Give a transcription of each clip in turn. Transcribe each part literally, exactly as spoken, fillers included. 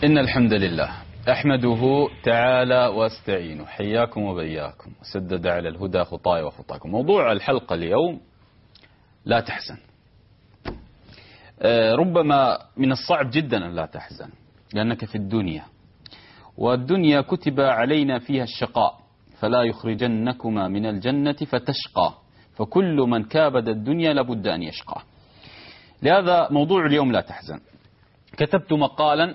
إن الحمد لله أحمده تعالى واستعينه، حياكم وبياكم وسدد على الهدى خطاي وخطاكم. موضوع الحلقة اليوم: لا تحزن. ربما من الصعب جدا أن لا تحزن، لأنك في الدنيا، والدنيا كتب علينا فيها الشقاء، فلا يخرجنكما من الجنة فتشقى، فكل من كابد الدنيا لابد أن يشقى. لهذا موضوع اليوم لا تحزن. كتبت مقالا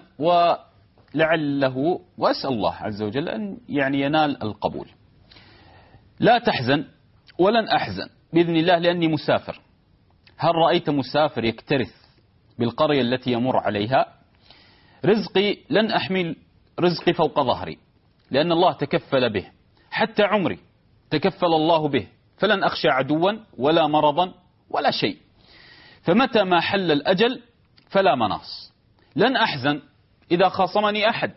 ولعله وأسأل الله عز وجل أن يعني ينال القبول. لا تحزن ولن أحزن بإذن الله، لأني مسافر. هل رأيت مسافر يكترث بالقرية التي يمر عليها؟ رزقي لن أحمل رزقي فوق ظهري، لأن الله تكفل به. حتى عمري تكفل الله به، فلن أخشى عدوا ولا مرضا ولا شيء. فمتى ما حل الأجل فلا مناص. لن أحزن إذا خاصمني أحد،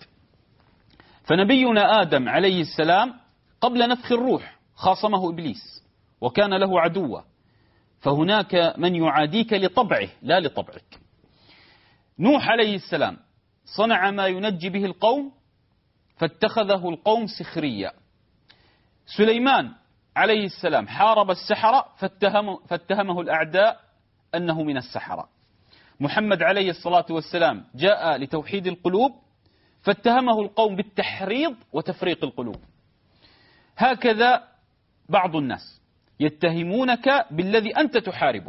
فنبينا آدم عليه السلام قبل نفخ الروح خاصمه إبليس وكان له عدوا، فهناك من يعاديك لطبعه لا لطبعك. نوح عليه السلام صنع ما ينجي به القوم فاتخذه القوم سخريا. سليمان عليه السلام حارب السحرة فاتهم فاتهمه الأعداء أنه من السحرة. محمد عليه الصلاة والسلام جاء لتوحيد القلوب فاتهمه القوم بالتحريض وتفريق القلوب. هكذا بعض الناس يتهمونك بالذي أنت تحاربه.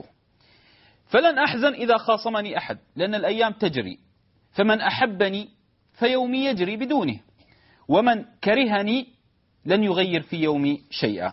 فلن أحزن إذا خاصمني أحد، لأن الأيام تجري، فمن أحبني فيومي يجري بدونه، ومن كرهني لن يغير في يومي شيئا.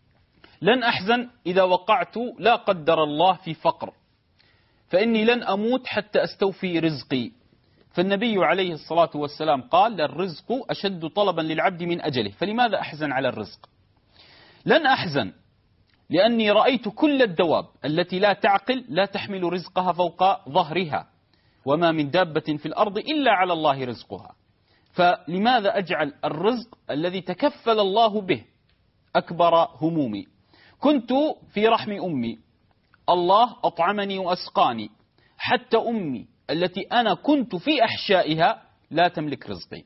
لن أحزن إذا وقعت لا قدر الله في فقر، فإني لن أموت حتى أستوفي رزقي. فالنبي عليه الصلاة والسلام قال: الرزق أشد طلبا للعبد من أجله، فلماذا أحزن على الرزق؟ لن أحزن لأني رأيت كل الدواب التي لا تعقل لا تحمل رزقها فوق ظهرها، وما من دابة في الأرض إلا على الله رزقها. فلماذا أجعل الرزق الذي تكفل الله به أكبر همومي؟ كنت في رحم أمي، الله أطعمني وأسقاني، حتى أمي التي أنا كنت في أحشائها لا تملك رزقي.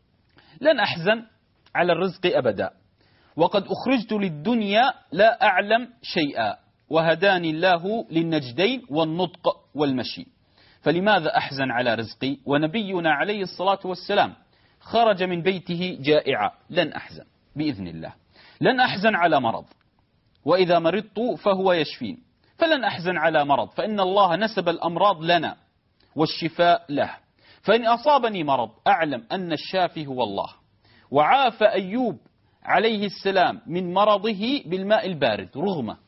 لن أحزن على الرزق أبدا، وقد أخرجت للدنيا لا أعلم شيئا، وهداني الله للنجدين والنطق والمشي. فلماذا أحزن على رزقي ونبينا عليه الصلاة والسلام خرج من بيته جائعا؟ لن أحزن بإذن الله. لن أحزن على مرض، وإذا مرضت فهو يشفين. فلن أحزن على مرض، فإن الله نسب الأمراض لنا والشفاء له. فإن أصابني مرض أعلم أن الشافي هو الله. وعاف أيوب عليه السلام من مرضه بالماء البارد، رغم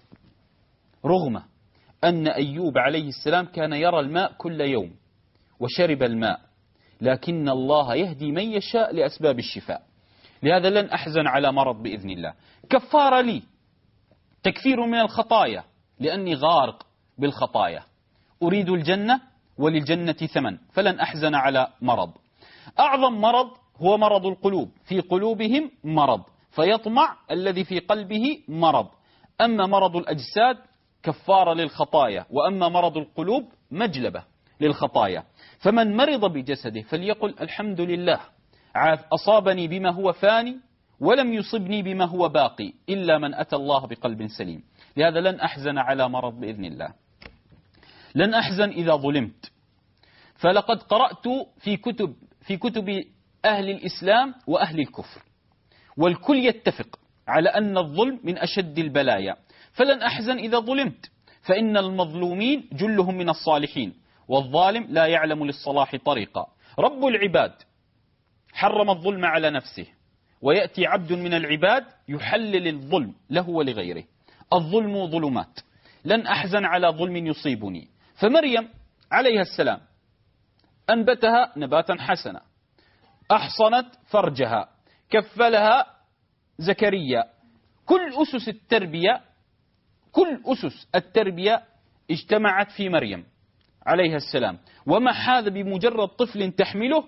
رغم أن أيوب عليه السلام كان يرى الماء كل يوم وشرب الماء، لكن الله يهدي من يشاء لأسباب الشفاء. لهذا لن أحزن على مرض بإذن الله. كفار لي، تكفير من الخطايا، لأني غارق بالخطايا. أريد الجنة وللجنة ثمن، فلن أحزن على مرض. أعظم مرض هو مرض القلوب، في قلوبهم مرض، فيطمع الذي في قلبه مرض. أما مرض الأجساد كفارة للخطايا، وأما مرض القلوب مجلبة للخطايا. فمن مرض بجسده فليقل: الحمد لله، أصابني بما هو فاني ولم يصبني بما هو باقي، إلا من أتى الله بقلب سليم. لهذا لن أحزن على مرض بإذن الله. لن أحزن إذا ظلمت، فلقد قرأت في كتب في كتب أهل الإسلام وأهل الكفر، والكل يتفق على أن الظلم من أشد البلايا. فلن أحزن إذا ظلمت، فإن المظلومين جلهم من الصالحين، والظالم لا يعلم للصلاح طريقا. رب العباد حرم الظلم على نفسه، ويأتي عبد من العباد يحلل الظلم له ولغيره. الظلم ظلمات، لن أحزن على ظلم يصيبني. فمريم عليها السلام أنبتها نباتا حسنا، أحصنت فرجها، كفلها زكريا. كل أسس التربية كل أسس التربية اجتمعت في مريم عليها السلام. وما هذا بمجرد طفل تحمله: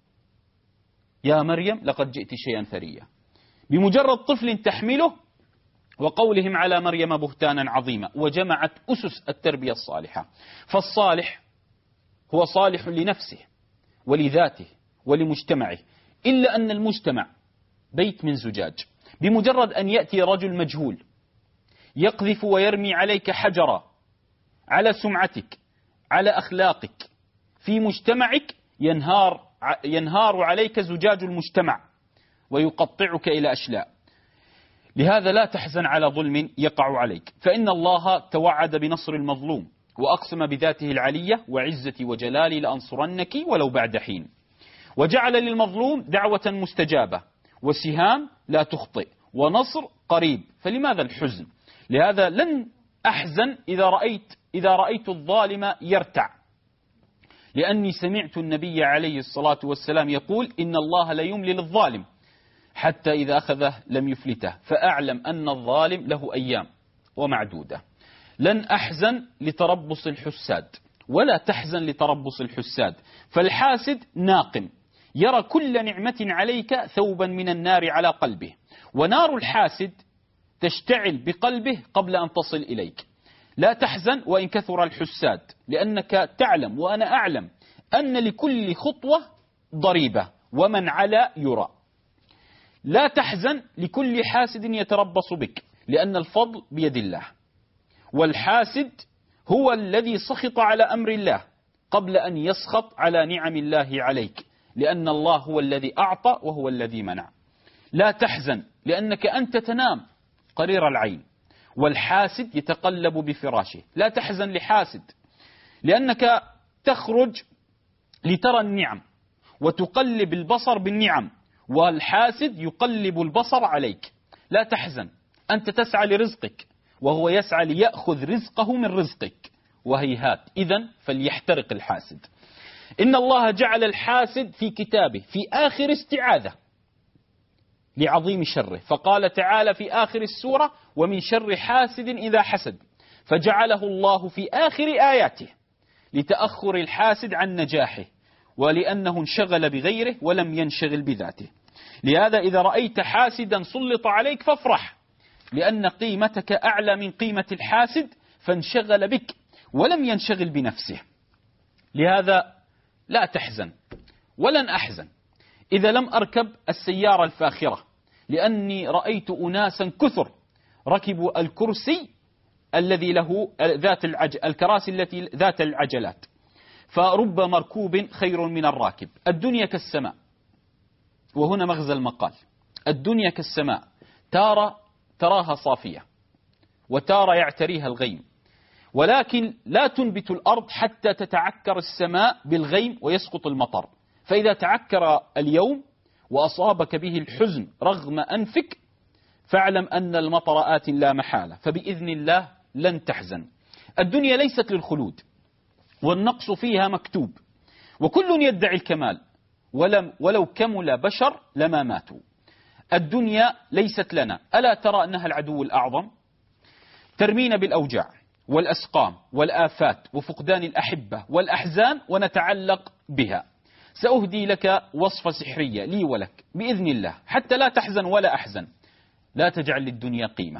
يا مريم لقد جئت شيئا ثريا. بمجرد طفل تحمله، وقولهم على مريم بهتانا عظيما. وجمعت أسس التربية الصالحة. فالصالح هو صالح لنفسه ولذاته ولمجتمعه، إلا أن المجتمع بيت من زجاج. بمجرد أن يأتي رجل مجهول يقذف ويرمي عليك حجرا على سمعتك، على أخلاقك في مجتمعك، ينهار ينهار عليك زجاج المجتمع ويقطعك إلى أشلاء. لهذا لا تحزن على ظلم يقع عليك، فإن الله توعد بنصر المظلوم، وأقسم بذاته العلية وعزتي وجلالي لأنصرنك ولو بعد حين، وجعل للمظلوم دعوة مستجابة، وسهام لا تخطئ، ونصر قريب. فلماذا الحزن؟ لهذا لن أحزن إذا رأيت إذا رأيت الظالم يرتع، لأني سمعت النبي عليه الصلاة والسلام يقول: إن الله لا يملي للظالم حتى إذا أخذه لم يفلته، فأعلم أن الظالم له أيام ومعدودة. لن أحزن لتربص الحساد، ولا تحزن لتربص الحساد، فالحاسد ناقم يرى كل نعمة عليك ثوبا من النار على قلبه، ونار الحاسد تشتعل بقلبه قبل أن تصل إليك. لا تحزن وإن كثر الحساد، لأنك تعلم وأنا أعلم أن لكل خطوة ضريبة، ومن علا يرى. لا تحزن لكل حاسد يتربص بك، لأن الفضل بيد الله، والحاسد هو الذي سخط على أمر الله قبل أن يسخط على نعم الله عليك، لأن الله هو الذي أعطى وهو الذي منع. لا تحزن لأنك أنت تنام قرير العين، والحاسد يتقلب بفراشه. لا تحزن لحاسد، لأنك تخرج لترى النعم وتقلب البصر بالنعم، والحاسد يقلب البصر عليك. لا تحزن، أنت تسعى لرزقك وهو يسعى ليأخذ رزقه من رزقك، وهيهات. إذن فليحترق الحاسد. إن الله جعل الحاسد في كتابه في آخر استعاذة لعظيم شره، فقال تعالى في آخر السورة: ومن شر حاسد إذا حسد، فجعله الله في آخر آياته لتأخر الحاسد عن نجاحه، ولأنه انشغل بغيره ولم ينشغل بذاته. لهذا إذا رأيت حاسدا سلط عليك فافرح، لأن قيمتك أعلى من قيمة الحاسد، فانشغل بك ولم ينشغل بنفسه. لهذا لا تحزن، ولن أحزن إذا لم أركب السيارة الفاخرة، لأني رأيت أناسا كثر ركبوا الكرسي الذي له ذات العجل، الكراسي التي ذات العجلات، فرب مركوب خير من الراكب. الدنيا كالسماء، وهنا مغزى المقال. الدنيا كالسماء، تارة تراها صافية، وتارة يعتريها الغيم، ولكن لا تنبت الأرض حتى تتعكر السماء بالغيم ويسقط المطر. فإذا تعكر اليوم وأصابك به الحزن رغم أنفك، فاعلم أن المطر آت لا محالة، فبإذن الله لن تحزن. الدنيا ليست للخلود، والنقص فيها مكتوب، وكل يدعي الكمال، ولم ولو كمل بشر لما ماتوا. الدنيا ليست لنا، ألا ترى أنها العدو الأعظم؟ ترمينا بالأوجاع والأسقام والآفات وفقدان الأحبة والأحزان ونتعلق بها. سأهدي لك وصفة سحرية لي ولك بإذن الله حتى لا تحزن ولا أحزن. لا تجعل للدنيا قيمة.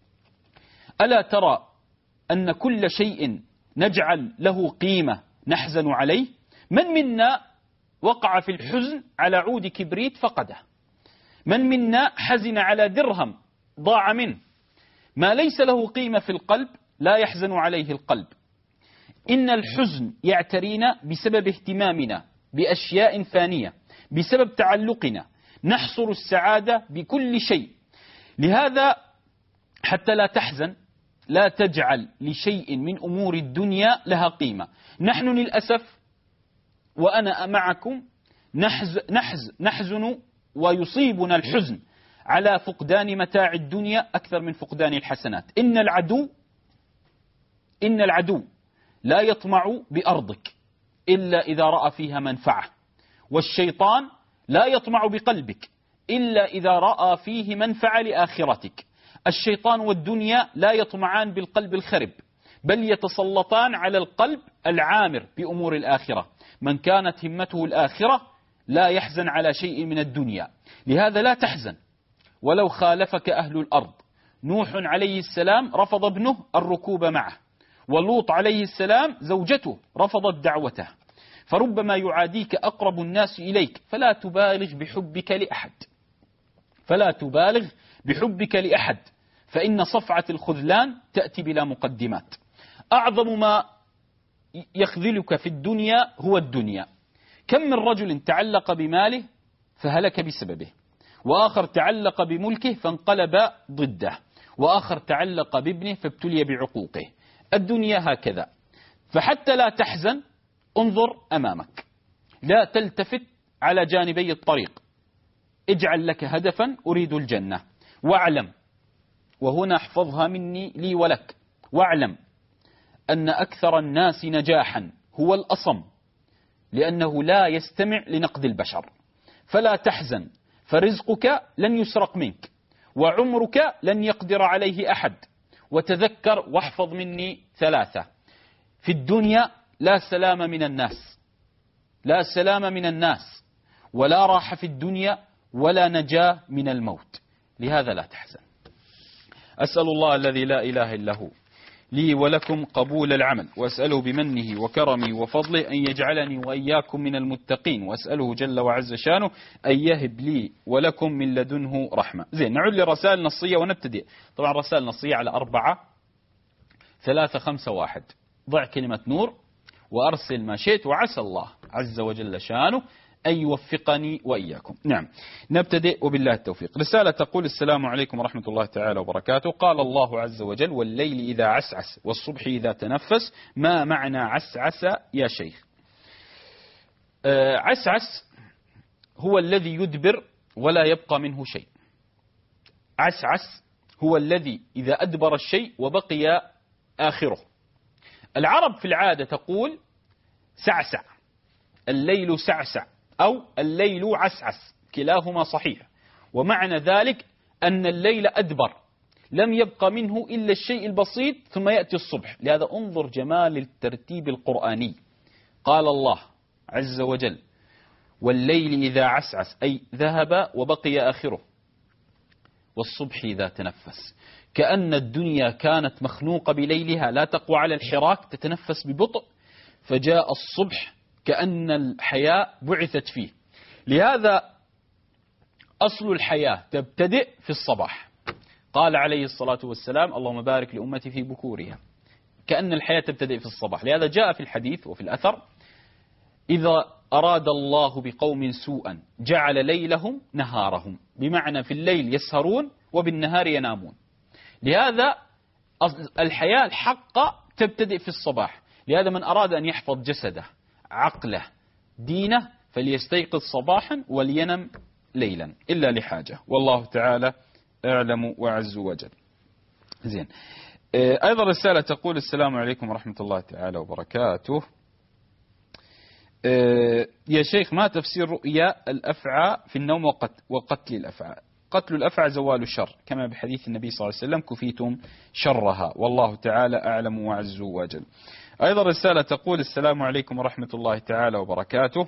ألا ترى أن كل شيء نجعل له قيمة نحزن عليه؟ من منا وقع في الحزن على عود كبريت فقده؟ من منا حزن على درهم ضاع منه؟ ما ليس له قيمة في القلب لا يحزن عليه القلب. إن الحزن يعترينا بسبب اهتمامنا بأشياء فانية، بسبب تعلقنا، نحصر السعادة بكل شيء. لهذا حتى لا تحزن لا تجعل لشيء من أمور الدنيا لها قيمة. نحن للأسف وأنا معكم نحز نحز نحزن ويصيبنا الحزن على فقدان متاع الدنيا أكثر من فقدان الحسنات. إن العدو إن العدو لا يطمع بأرضك إلا إذا رأى فيها منفعة، والشيطان لا يطمع بقلبك إلا إذا رأى فيه منفعة لآخرتك. الشيطان والدنيا لا يطمعان بالقلب الخرب، بل يتسلطان على القلب العامر بأمور الآخرة. من كانت همته الآخرة لا يحزن على شيء من الدنيا. لهذا لا تحزن ولو خالفك أهل الأرض. نوح عليه السلام رفض ابنه الركوب معه، ولوط عليه السلام زوجته رفضت دعوته. فربما يعاديك أقرب الناس إليك، فلا تبالغ بحبك لأحد فلا تبالغ بحبك لأحد فإن صفعة الخذلان تأتي بلا مقدمات. أعظم ما يخذلك في الدنيا هو الدنيا. كم من رجل تعلق بماله فهلك بسببه، وآخر تعلق بملكه فانقلب ضده، وآخر تعلق بابنه فابتلي بعقوقه. الدنيا هكذا. فحتى لا تحزن انظر أمامك، لا تلتفت على جانبي الطريق، اجعل لك هدفا أريد الجنة. واعلم، وهنا احفظها مني لي ولك، واعلم أن أكثر الناس نجاحا هو الأصم، لأنه لا يستمع لنقد البشر. فلا تحزن، فرزقك لن يسرق منك، وعمرك لن يقدر عليه أحد. وتذكر واحفظ مني ثلاثة: في الدنيا لا سلام من الناس، لا سلام من الناس، ولا راحة في الدنيا، ولا نجاة من الموت. لهذا لا تحزن. أسأل الله الذي لا إله إلا هو لي ولكم قبول العمل، وأسأله بمنه وكرمه وفضله أن يجعلني وإياكم من المتقين، وأسأله جل وعز شانه أن يهب لي ولكم من لدنه رحمة. زين، نعود لرسائل نصية ونبتدئ. طبعا رسائل نصية على أربعة ثلاثة خمسة واحد. ضع كلمة نور وأرسل ما شئت، وعسى الله عز وجل شانه أن يوفقني وإياكم. نعم، نبتدئ وبالله التوفيق. رسالة تقول: السلام عليكم ورحمة الله تعالى وبركاته. قال الله عز وجل: والليل إذا عسعس والصبح إذا تنفس. ما معنى عسعس يا شيخ؟ آه عسعس هو الذي يدبر ولا يبقى منه شيء. عسعس هو الذي إذا أدبر الشيء وبقي آخره. العرب في العادة تقول سعسع، الليل سعسع، أو الليل عسعس، كلاهما صحيح. ومعنى ذلك أن الليل أدبر، لم يبقى منه إلا الشيء البسيط، ثم يأتي الصبح. لهذا انظر جمال الترتيب القرآني. قال الله عز وجل: والليل إذا عسعس، أي ذهب وبقي آخره، والصبح إذا تنفس. كأن الدنيا كانت مخنوقة بليلها لا تقوى على الحراك، تتنفس ببطء، فجاء الصبح كأن الحياة بعثت فيه. لهذا أصل الحياة تبتدئ في الصباح. قال عليه الصلاة والسلام: اللهم بارك لأمتي في بكورها. كأن الحياة تبتدئ في الصباح. لهذا جاء في الحديث وفي الأثر: إذا أراد الله بقوم سوءا جعل ليلهم نهارهم، بمعنى في الليل يسهرون وبالنهار ينامون. لهذا الحياة الحقة تبتدئ في الصباح. لهذا من أراد أن يحفظ جسده، عقله، دينه، فليستيقظ صباحا ولينم ليلا إلا لحاجة، والله تعالى أعلم وعز وجل. زين. أيضا رسالة تقول: السلام عليكم ورحمة الله تعالى وبركاته. يا شيخ، ما تفسير رؤيا الأفعى في النوم وقتل الأفعى؟ قتل الأفعى زوال الشر، كما بحديث النبي صلى الله عليه وسلم: كفيتم شرها، والله تعالى أعلم وعز وجل. أيضا رسالة تقول: السلام عليكم ورحمة الله تعالى وبركاته.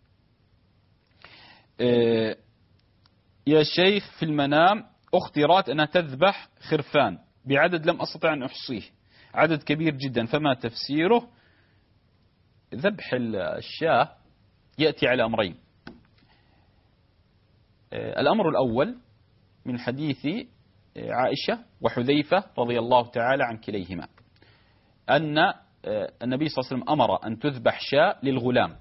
يا شيخ، في المنام أختي رأت أنها تذبح خرفان بعدد لم أستطع أن أحصيه، عدد كبير جدا، فما تفسيره؟ ذبح الشاة يأتي على أمرين. الأمر الأول من حديث عائشة وحذيفة رضي الله تعالى عن كليهما، أن النبي صلى الله عليه وسلم أمر أن تذبح شاة للغلام،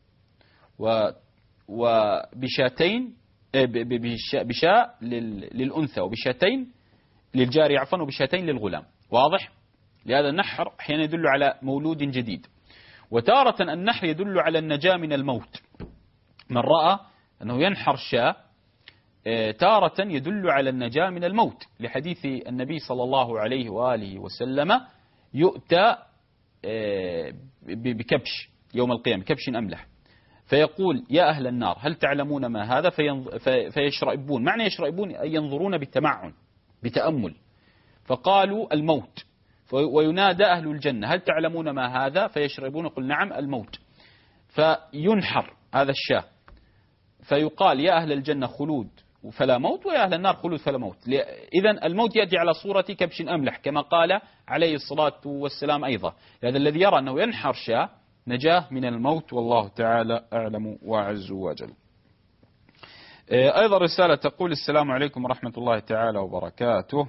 وبشاتين بشاة للأنثى، وبشاتين للجاري عفوا، وبشاتين للغلام. واضح؟ لهذا النحر أحيانا يدل على مولود جديد، وتارة النحر يدل على النجاة من الموت. من رأى أنه ينحر شاة تارة يدل على النجاة من الموت، لحديث النبي صلى الله عليه وآله وسلم: يؤتى بكبش يوم القيامة، كبش أملح، فيقول: يا أهل النار هل تعلمون ما هذا؟ فيشرئبون. معنى يشرئبون أي ينظرون بتمعن بتأمل، فقالوا: الموت. وينادى أهل الجنة: هل تعلمون ما هذا؟ فيشرئبون، يقول: نعم الموت. فينحر هذا الشاة، فيقال: يا أهل الجنة خلود فلا موت، ويا أهل النار خلود فلا موت. إذن الموت يأتي على صورة كبش أملح، كما قال عليه الصلاة والسلام. أيضا هذا الذي يرى أنه ينحر شاة نجاة من الموت، والله تعالى أعلم وأعز وأجل. أيضا رسالة تقول: السلام عليكم ورحمة الله تعالى وبركاته.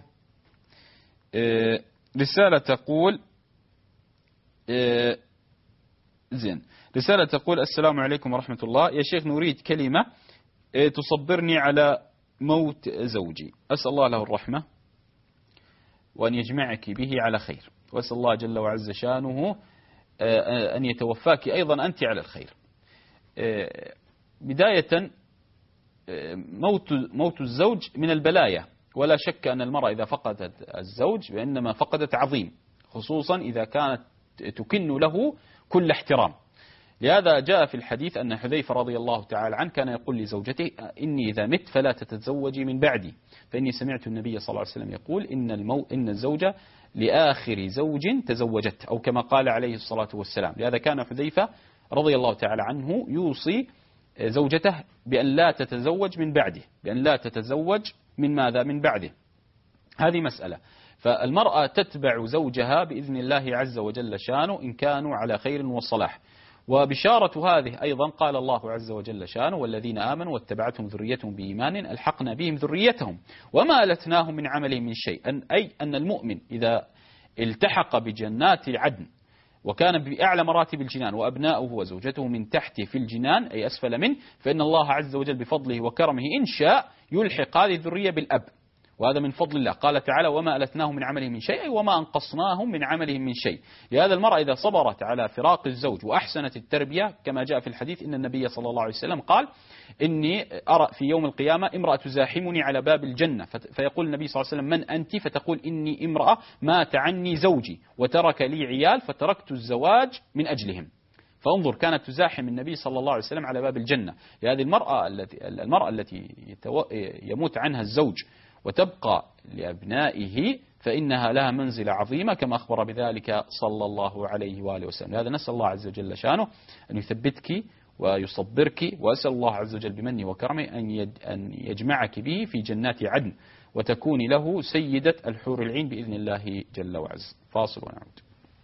رسالة تقول زين رسالة تقول: السلام عليكم ورحمة الله، يا شيخ نريد كلمة تصبرني على موت زوجي، أسأل الله له الرحمة وأن يجمعك به على خير، وأسأل الله جل وعز شانه أن يتوفاك أيضا أنت على الخير. بداية، موت موت الزوج من البلايا، ولا شك أن المرأة إذا فقدت الزوج فإنما فقدت عظيم، خصوصا إذا كانت تكن له كل احترام. لهذا جاء في الحديث أن حذيفة رضي الله تعالى عنه كان يقول لزوجته: إني إذا مت فلا تتزوجي من بعدي، فإني سمعت النبي صلى الله عليه وسلم يقول: إن المو إن الزوجة لآخر زوج تزوجت، أو كما قال عليه الصلاة والسلام. لهذا كان حذيفة رضي الله تعالى عنه يوصي زوجته بأن لا تتزوج من بعده، بأن لا تتزوج من ماذا؟ من بعده. هذه مسألة. فالمرأة تتبع زوجها بإذن الله عز وجل شانه إن كانوا على خير وصلاح. وبشارة هذه أيضا قال الله عز وجل شانه: والذين آمنوا واتبعتهم ذريتهم بإيمان ألحقنا بهم ذريتهم وما ألتناهم من عملهم من شيء. أن أي أن المؤمن إذا التحق بجنات عدن وكان بأعلى مراتب الجنان وأبناؤه وزوجته من تحته في الجنان أي أسفل منه، فإن الله عز وجل بفضله وكرمه إن شاء يلحق هذه الذرية بالأب، وهذا من فضل الله. قال تعالى: وما ألتناهم من عملهم من شيء، أي وما أنقصناهم من عملهم من شيء. لهذا المرأة إذا صبرت على فراق الزوج وأحسنت التربية، كما جاء في الحديث إن النبي صلى الله عليه وسلم قال: إني أرى في يوم القيامة امرأة تزاحمني على باب الجنة، فيقول النبي صلى الله عليه وسلم: من أنت؟ فتقول: إني امرأة مات عني زوجي وترك لي عيال فتركت الزواج من أجلهم. فانظر، كانت تزاحم النبي صلى الله عليه وسلم على باب الجنة. لهذه المرأة التي المرأة التي يموت عنها الزوج وتبقى لأبنائه فإنها لها منزلة عظيمة، كما أخبر بذلك صلى الله عليه وآله وسلم. هذا نسأل الله عز وجل شانه أن يثبتك ويصبرك، وأسأل الله عز وجل بمنه وكرمه أن يجمعك به في جنات عدن وتكوني له سيدة الحور العين بإذن الله جل وعز. فاصل ونعود.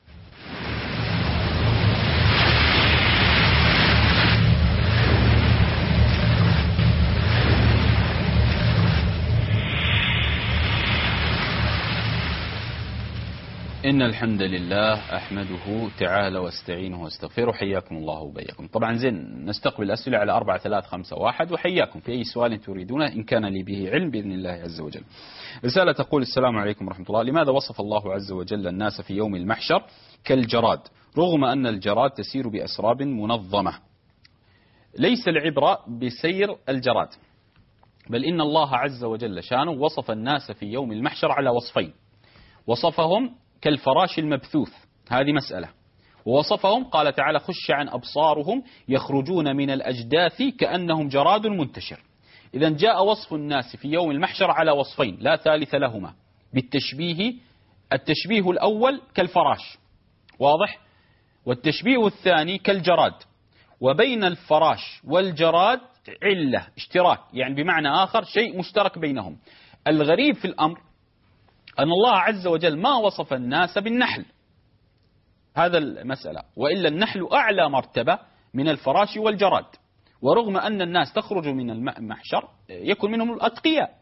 إن الحمد لله أحمده تعالى واستعينه واستغفره. حياكم الله وبياكم. طبعا زين نستقبل الأسئلة على أربعة ثلاثة خمسة واحد، وحياكم في أي سؤال تريدونه إن كان لي به علم بإذن الله عز وجل. رسالة تقول: السلام عليكم ورحمة الله، لماذا وصف الله عز وجل الناس في يوم المحشر كالجراد رغم أن الجراد تسير بأسراب منظمة؟ ليس العبرة بسير الجراد، بل إن الله عز وجل شانه وصف الناس في يوم المحشر على وصفين: وصفهم كالفراش المبثوث، هذه مسألة، ووصفهم قال تعالى: خش عن أبصارهم يخرجون من الأجداث كأنهم جراد منتشر. إذا جاء وصف الناس في يوم المحشر على وصفين لا ثالث لهما بالتشبيه. التشبيه الأول كالفراش، واضح، والتشبيه الثاني كالجراد. وبين الفراش والجراد علة اشتراك، يعني بمعنى آخر شيء مشترك بينهم. الغريب في الأمر أن الله عز وجل ما وصف الناس بالنحل، هذا المسألة، وإلا النحل أعلى مرتبة من الفراش والجراد، ورغم أن الناس تخرج من المحشر يكون منهم الأتقياء.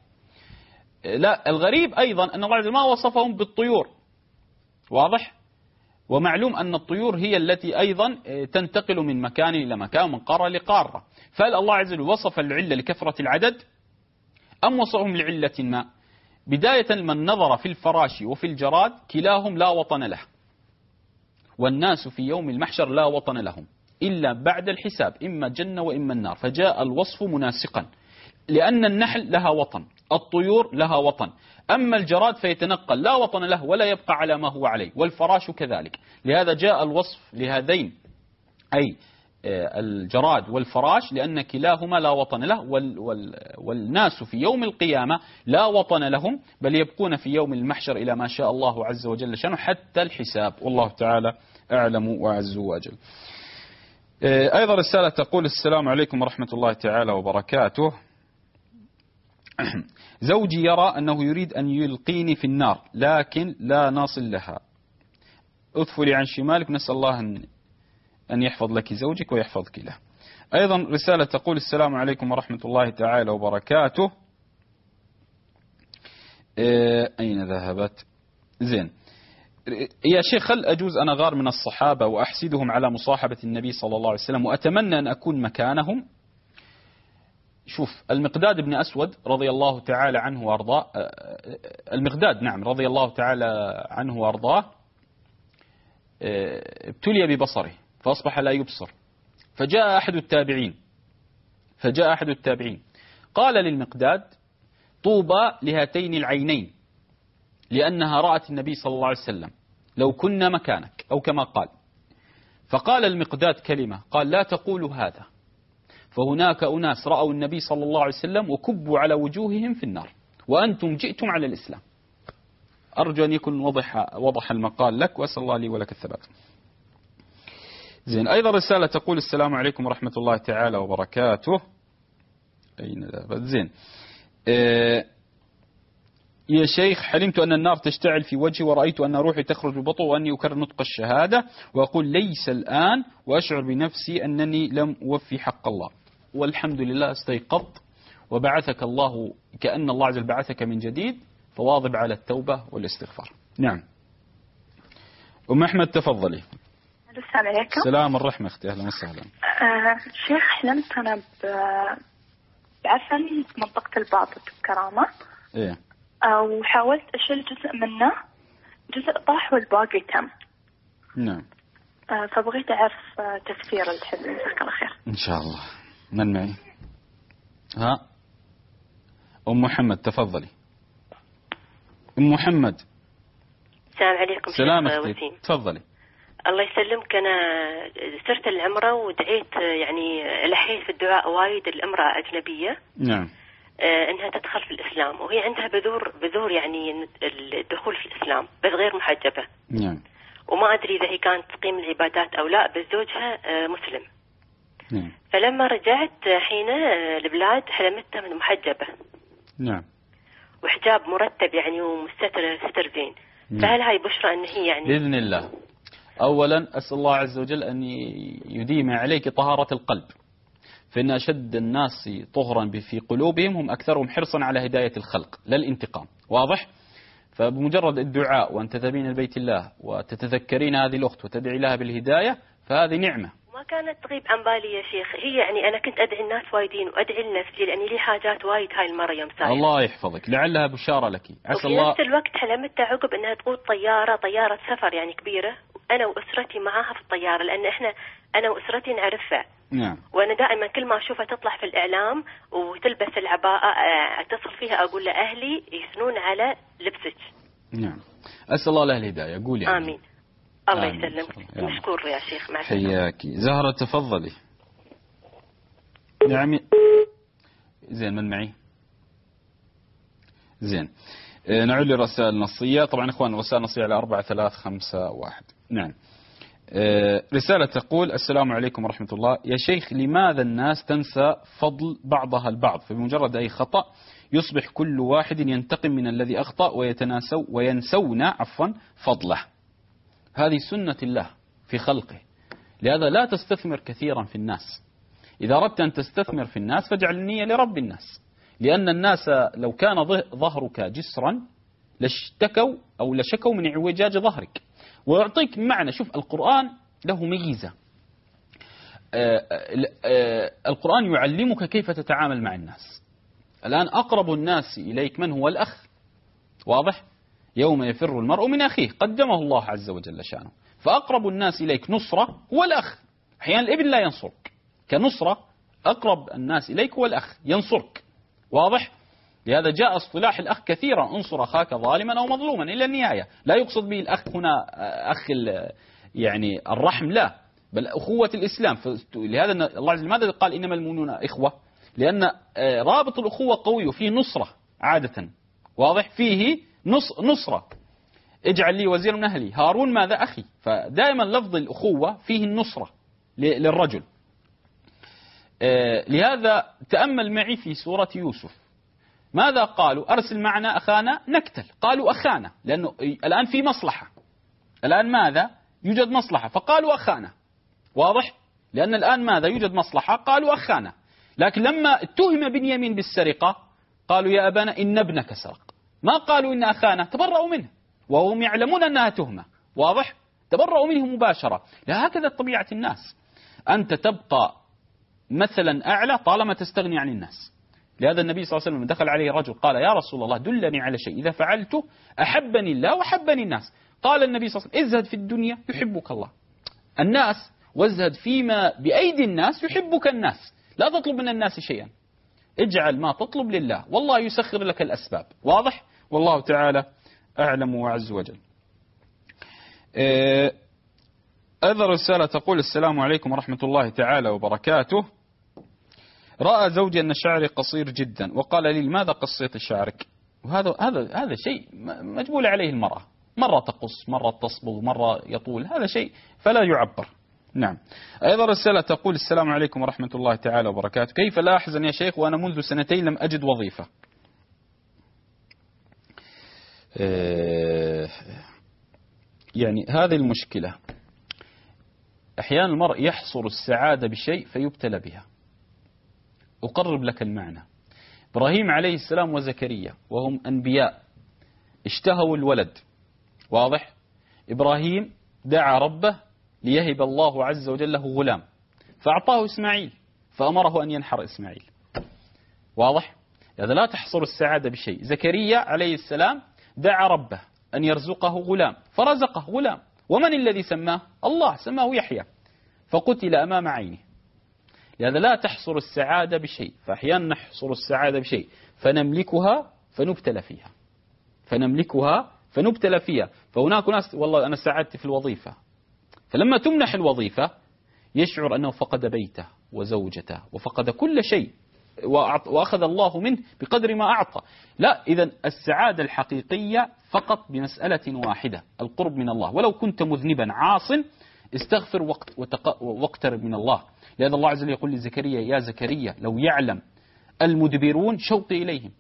لا، الغريب أيضا أن الله عز وجل ما وصفهم بالطيور، واضح، ومعلوم أن الطيور هي التي أيضا تنتقل من مكان إلى مكان ومن قارة لقارة. فهل الله عز وجل وصف العلة لكثرة العدد أم وصفهم لعلة ما؟ بداية، من نظر في الفراش وفي الجراد كلاهم لا وطن له، والناس في يوم المحشر لا وطن لهم إلا بعد الحساب، إما جنة وإما النار. فجاء الوصف مناسقا، لأن النحل لها وطن، الطيور لها وطن، أما الجراد فيتنقل لا وطن له ولا يبقى على ما هو عليه، والفراش كذلك. لهذا جاء الوصف لهذين، أي الجراد والفراش، لأن كلاهما لا وطن له، وال وال والناس في يوم القيامة لا وطن لهم، بل يبقون في يوم المحشر إلى ما شاء الله عز وجل شأنه حتى الحساب، والله تعالى أعلم وأعز وأجل. أيضا رسالة تقول: السلام عليكم ورحمة الله تعالى وبركاته، زوجي يرى أنه يريد أن يلقيني في النار لكن لا نصل لها، أدفلي عن شمالك، نسأل الله أن أن يحفظ لك زوجك ويحفظك له. أيضا رسالة تقول السلام عليكم ورحمة الله تعالى وبركاته. أين ذهبت؟ زين يا شيخ، هل أجوز أن أغار من الصحابة وأحسدهم على مصاحبة النبي صلى الله عليه وسلم وأتمنى أن أكون مكانهم؟ شوف، المقداد بن أسود رضي الله تعالى عنه وأرضاه، المقداد نعم رضي الله تعالى عنه وأرضاه، ابتلي ببصره فأصبح لا يبصر، فجاء أحد التابعين فجاء أحد التابعين قال للمقداد: طوبى لهاتين العينين لأنها رأت النبي صلى الله عليه وسلم لو كنا مكانك، أو كما قال. فقال المقداد كلمة، قال: لا تقولوا هذا، فهناك أناس رأوا النبي صلى الله عليه وسلم وكبوا على وجوههم في النار وأنتم جئتم على الإسلام. أرجو أن يكون وضح, وضح المقال لك، وأسأل الله لي ولك الثبات. زين. أيضا رسالة تقول السلام عليكم ورحمة الله تعالى وبركاته. أين ذهبت؟ زين. آه يا شيخ، حلمت أن النار تشتعل في وجهي ورأيت أن روحي تخرج ببطء وأني أكرر نطق الشهادة وأقول ليس الآن، وأشعر بنفسي أنني لم أوفي حق الله، والحمد لله استيقظت وبعثك الله، كأن الله عز وجل بعثك من جديد، فواظب على التوبة والاستغفار. نعم. أم أحمد تفضلي. السلام عليكم. سلام الرحمة أختي، أهلا وسهلا. آه شيخ، حلمت أنا بعفن منطقة الباطن بالكرامة. إيه. آه وحاولت أشيل جزء منه، جزء طاح والباقي تم. نعم. آه فبغيت أعرف آه تفسير الحلم. جزاك الله خير. إن شاء الله. من معي؟ ها أم محمد تفضلي. أم محمد. السلام عليكم. سلام أختي تفضلي. الله يسلمك. أنا سرت العمرة ودعيت، يعني لحيت في الدعاء وايد الامرأة أجنبية. نعم. أنها تدخل في الإسلام، وهي عندها بذور بذور يعني الدخول في الإسلام، بس غير محجبة. نعم. وما أدري إذا هي كانت تقيم العبادات أو لا، بس زوجها مسلم. نعم. فلما رجعت حين البلاد حلمتها من محجبة. نعم. وحجاب مرتب يعني ومستتر ستر زين. نعم. فهل هاي بشرى أن هي يعني بإذن الله؟ أولا أسأل الله عز وجل أن يديم عليك طهارة القلب، فإن أشد الناس طهرا في قلوبهم هم أكثرهم حرصا على هداية الخلق لا الانتقام. واضح؟ فبمجرد الدعاء وأن تذهبين البيت الله وتتذكرين هذه الأخت وتدعي لها بالهداية فهذه نعمة. ما كانت تغيب عن بالي يا شيخ، هي يعني أنا كنت أدعي الناس وايدين وأدعي لنفسي لأني لي حاجات وايد هاي المرة يوم ساير. الله يحفظك، لعلها بشارة لك. عسى الله. وفي نفس الوقت حلمت عقب أنها تقود طيارة طيارة سفر يعني كبيرة، أنا وأسرتي معاها في الطيارة، لأن إحنا أنا وأسرتي نعرفها. نعم. وأنا دائما كل ما أشوفها تطلع في الإعلام وتلبس العباءة أتصل فيها أقول له أهلي يثنون على لبسك. نعم. أسأل الله له الهداية. قولي آمين. آمين. الله يسلمك. مشكور يا شيخ. مع السلامة. حياكي. زهرة تفضلي. نعم. زين. من معي؟ زين. نعود لرسائل نصية. طبعا إخوان رسائل نصية على أربعة ثلاث خمسة واحد. نعم. رسالة تقول السلام عليكم ورحمة الله. يا شيخ، لماذا الناس تنسى فضل بعضها البعض، فبمجرد أي خطأ يصبح كل واحد ينتقم من الذي أخطأ ويتناسوا وينسون عفوا فضله؟ هذه سنة الله في خلقه، لهذا لا تستثمر كثيرا في الناس. إذا أردت أن تستثمر في الناس فاجعل النية لرب الناس، لأن الناس لو كان ظهرك جسرا لاشتكوا أو لشكوا من اعوجاج ظهرك. ويعطيك معنى. شوف، القرآن له ميزة. القرآن يعلمك كيف تتعامل مع الناس. الآن أقرب الناس إليك من هو؟ الأخ. واضح؟ يوم يفر المرء من أخيه، قدمه الله عز وجل شانه. فأقرب الناس إليك نصرة هو الأخ. أحيانا الابن لا ينصرك كنصرة، أقرب الناس إليك هو الأخ ينصرك. واضح؟ لهذا جاء اصطلاح الأخ كثيرا، انصر أخاك ظالما أو مظلوما إلى النهاية. لا يقصد به الأخ هنا أخ يعني الرحم، لا، بل أخوة الإسلام. لهذا الله عز وجل ماذا قال إنما المؤمنون إخوة؟ لأن رابط الأخوة قوي وفيه نصرة عادة. واضح؟ فيه نصرة. اجعل لي وزير من أهلي هارون ماذا أخي. فدائما لفظ الأخوة فيه النصرة للرجل. لهذا تأمل معي في سورة يوسف ماذا قالوا؟ أرسل معنا أخانا نكتل. قالوا أخانا لأنه الآن في مصلحة، الآن ماذا؟ يوجد مصلحة، فقالوا أخانا. واضح؟ لأن الآن ماذا يوجد مصلحة، قالوا أخانا. لكن لما اتهم بنيامين بالسرقة قالوا يا أبانا إن ابنك سرق، ما قالوا إن أخانا، تبرأوا منه وهم يعلمون أنها تهمة. واضح؟ تبرأوا منه مباشرة. هكذا طبيعة الناس، أنت تبقى مثلا أعلى طالما تستغني عن الناس. لهذا النبي صلى الله عليه وسلم دخل عليه رجل قال يا رسول الله دلني على شيء إذا فعلته أحبني الله وحبني الناس. قال النبي صلى الله عليه وسلم ازهد في الدنيا يحبك الله الناس، وازهد فيما بأيدي الناس يحبك الناس. لا تطلب من الناس شيئا، اجعل ما تطلب لله والله يسخر لك الأسباب. واضح؟ والله تعالى أعلم وعز وجل. هذا رسالة تقول السلام عليكم ورحمة الله تعالى وبركاته. رأى زوجي أن شعري قصير جدا وقال لي لماذا قصيت شعرك؟ وهذا هذا هذا شيء مجبول عليه المرأة، مرة تقص مرة تصبغ مرة يطول، هذا شيء فلا يعبر. نعم. أيضا رسالة تقول السلام عليكم ورحمة الله تعالى وبركاته. كيف لا أحزن يا شيخ وأنا منذ سنتين لم أجد وظيفة؟ يعني هذه المشكلة، أحيانا المرء يحصر السعادة بشيء فيبتلى بها. أقرب لك المعنى. إبراهيم عليه السلام وزكريا وهم أنبياء اشتهوا الولد. واضح؟ إبراهيم دعا ربه ليهب الله عز وجل له غلام فأعطاه إسماعيل فأمره أن ينحر إسماعيل. واضح؟ هذا لا تحصر السعادة بشيء. زكريا عليه السلام دعا ربه أن يرزقه غلام فرزقه غلام، ومن الذي سماه؟ الله، سماه يحيى فقتل أمام عينه. لهذا لا تحصر السعادة بشيء، فأحيانا نحصر السعادة بشيء فنملكها فنبتلى فيها فنملكها فنبتلى فيها. فهناك ناس والله أنا سعادتي في الوظيفة، فلما تمنح الوظيفة يشعر أنه فقد بيته وزوجته وفقد كل شيء وأخذ الله منه بقدر ما أعطى. لا، إذن السعادة الحقيقية فقط بمسألة واحدة، القرب من الله. ولو كنت مذنبا عاص استغفر واقترب من الله. لأن الله عز وجل يقول لزكريا يا زكريا لو يعلم المدبرون شوقي إليهم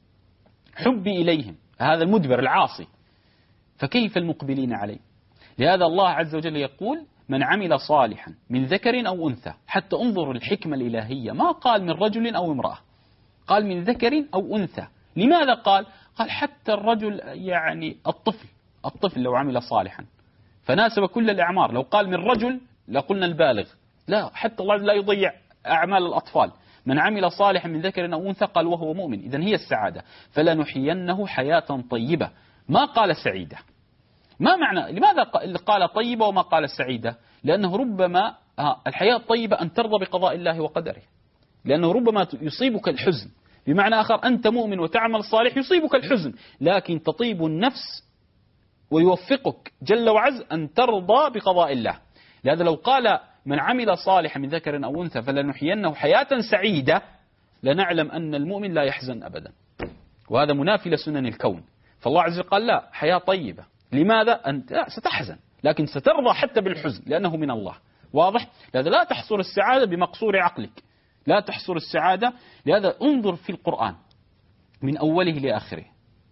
حبي إليهم، هذا المدبر العاصي، فكيف المقبلين عليه؟ لهذا الله عز وجل يقول من عمل صالحا من ذكر أو أنثى. حتى انظر الحكمة الإلهية، ما قال من رجل أو امرأة، قال من ذكر أو أنثى. لماذا قال؟ قال حتى الرجل يعني الطفل الطفل لو عمل صالحا فناسب كل الأعمار. لو قال من رجل لقلنا البالغ، لا، حتى الله لا يضيع أعمال الأطفال. من عمل صالحا من ذكر أو أنثى قال وهو مؤمن. إذن هي السعادة، فلنحيينه حياة طيبة. ما قال سعيدة. ما معنى لماذا قال طيبة وما قال سعيدة؟ لأنه ربما الحياة الطيبة أن ترضى بقضاء الله وقدره، لأنه ربما يصيبك الحزن. بمعنى آخر أنت مؤمن وتعمل صالح يصيبك الحزن، لكن تطيب النفس ويوفقك جل وعز أن ترضى بقضاء الله. لهذا لو قال من عمل صالحا من ذكر أو أنثى فلنحيينه حياة سعيدة لنعلم أن المؤمن لا يحزن أبدا، وهذا منافي لسنن الكون. فالله عز وجل قال لا، حياة طيبة. لماذا؟ أنت ستحزن لكن سترضى حتى بالحزن لأنه من الله. واضح؟ لهذا لا تحصر السعادة بمقصور عقلك، لا تحصر السعادة. لهذا انظر في القرآن من أوله لآخره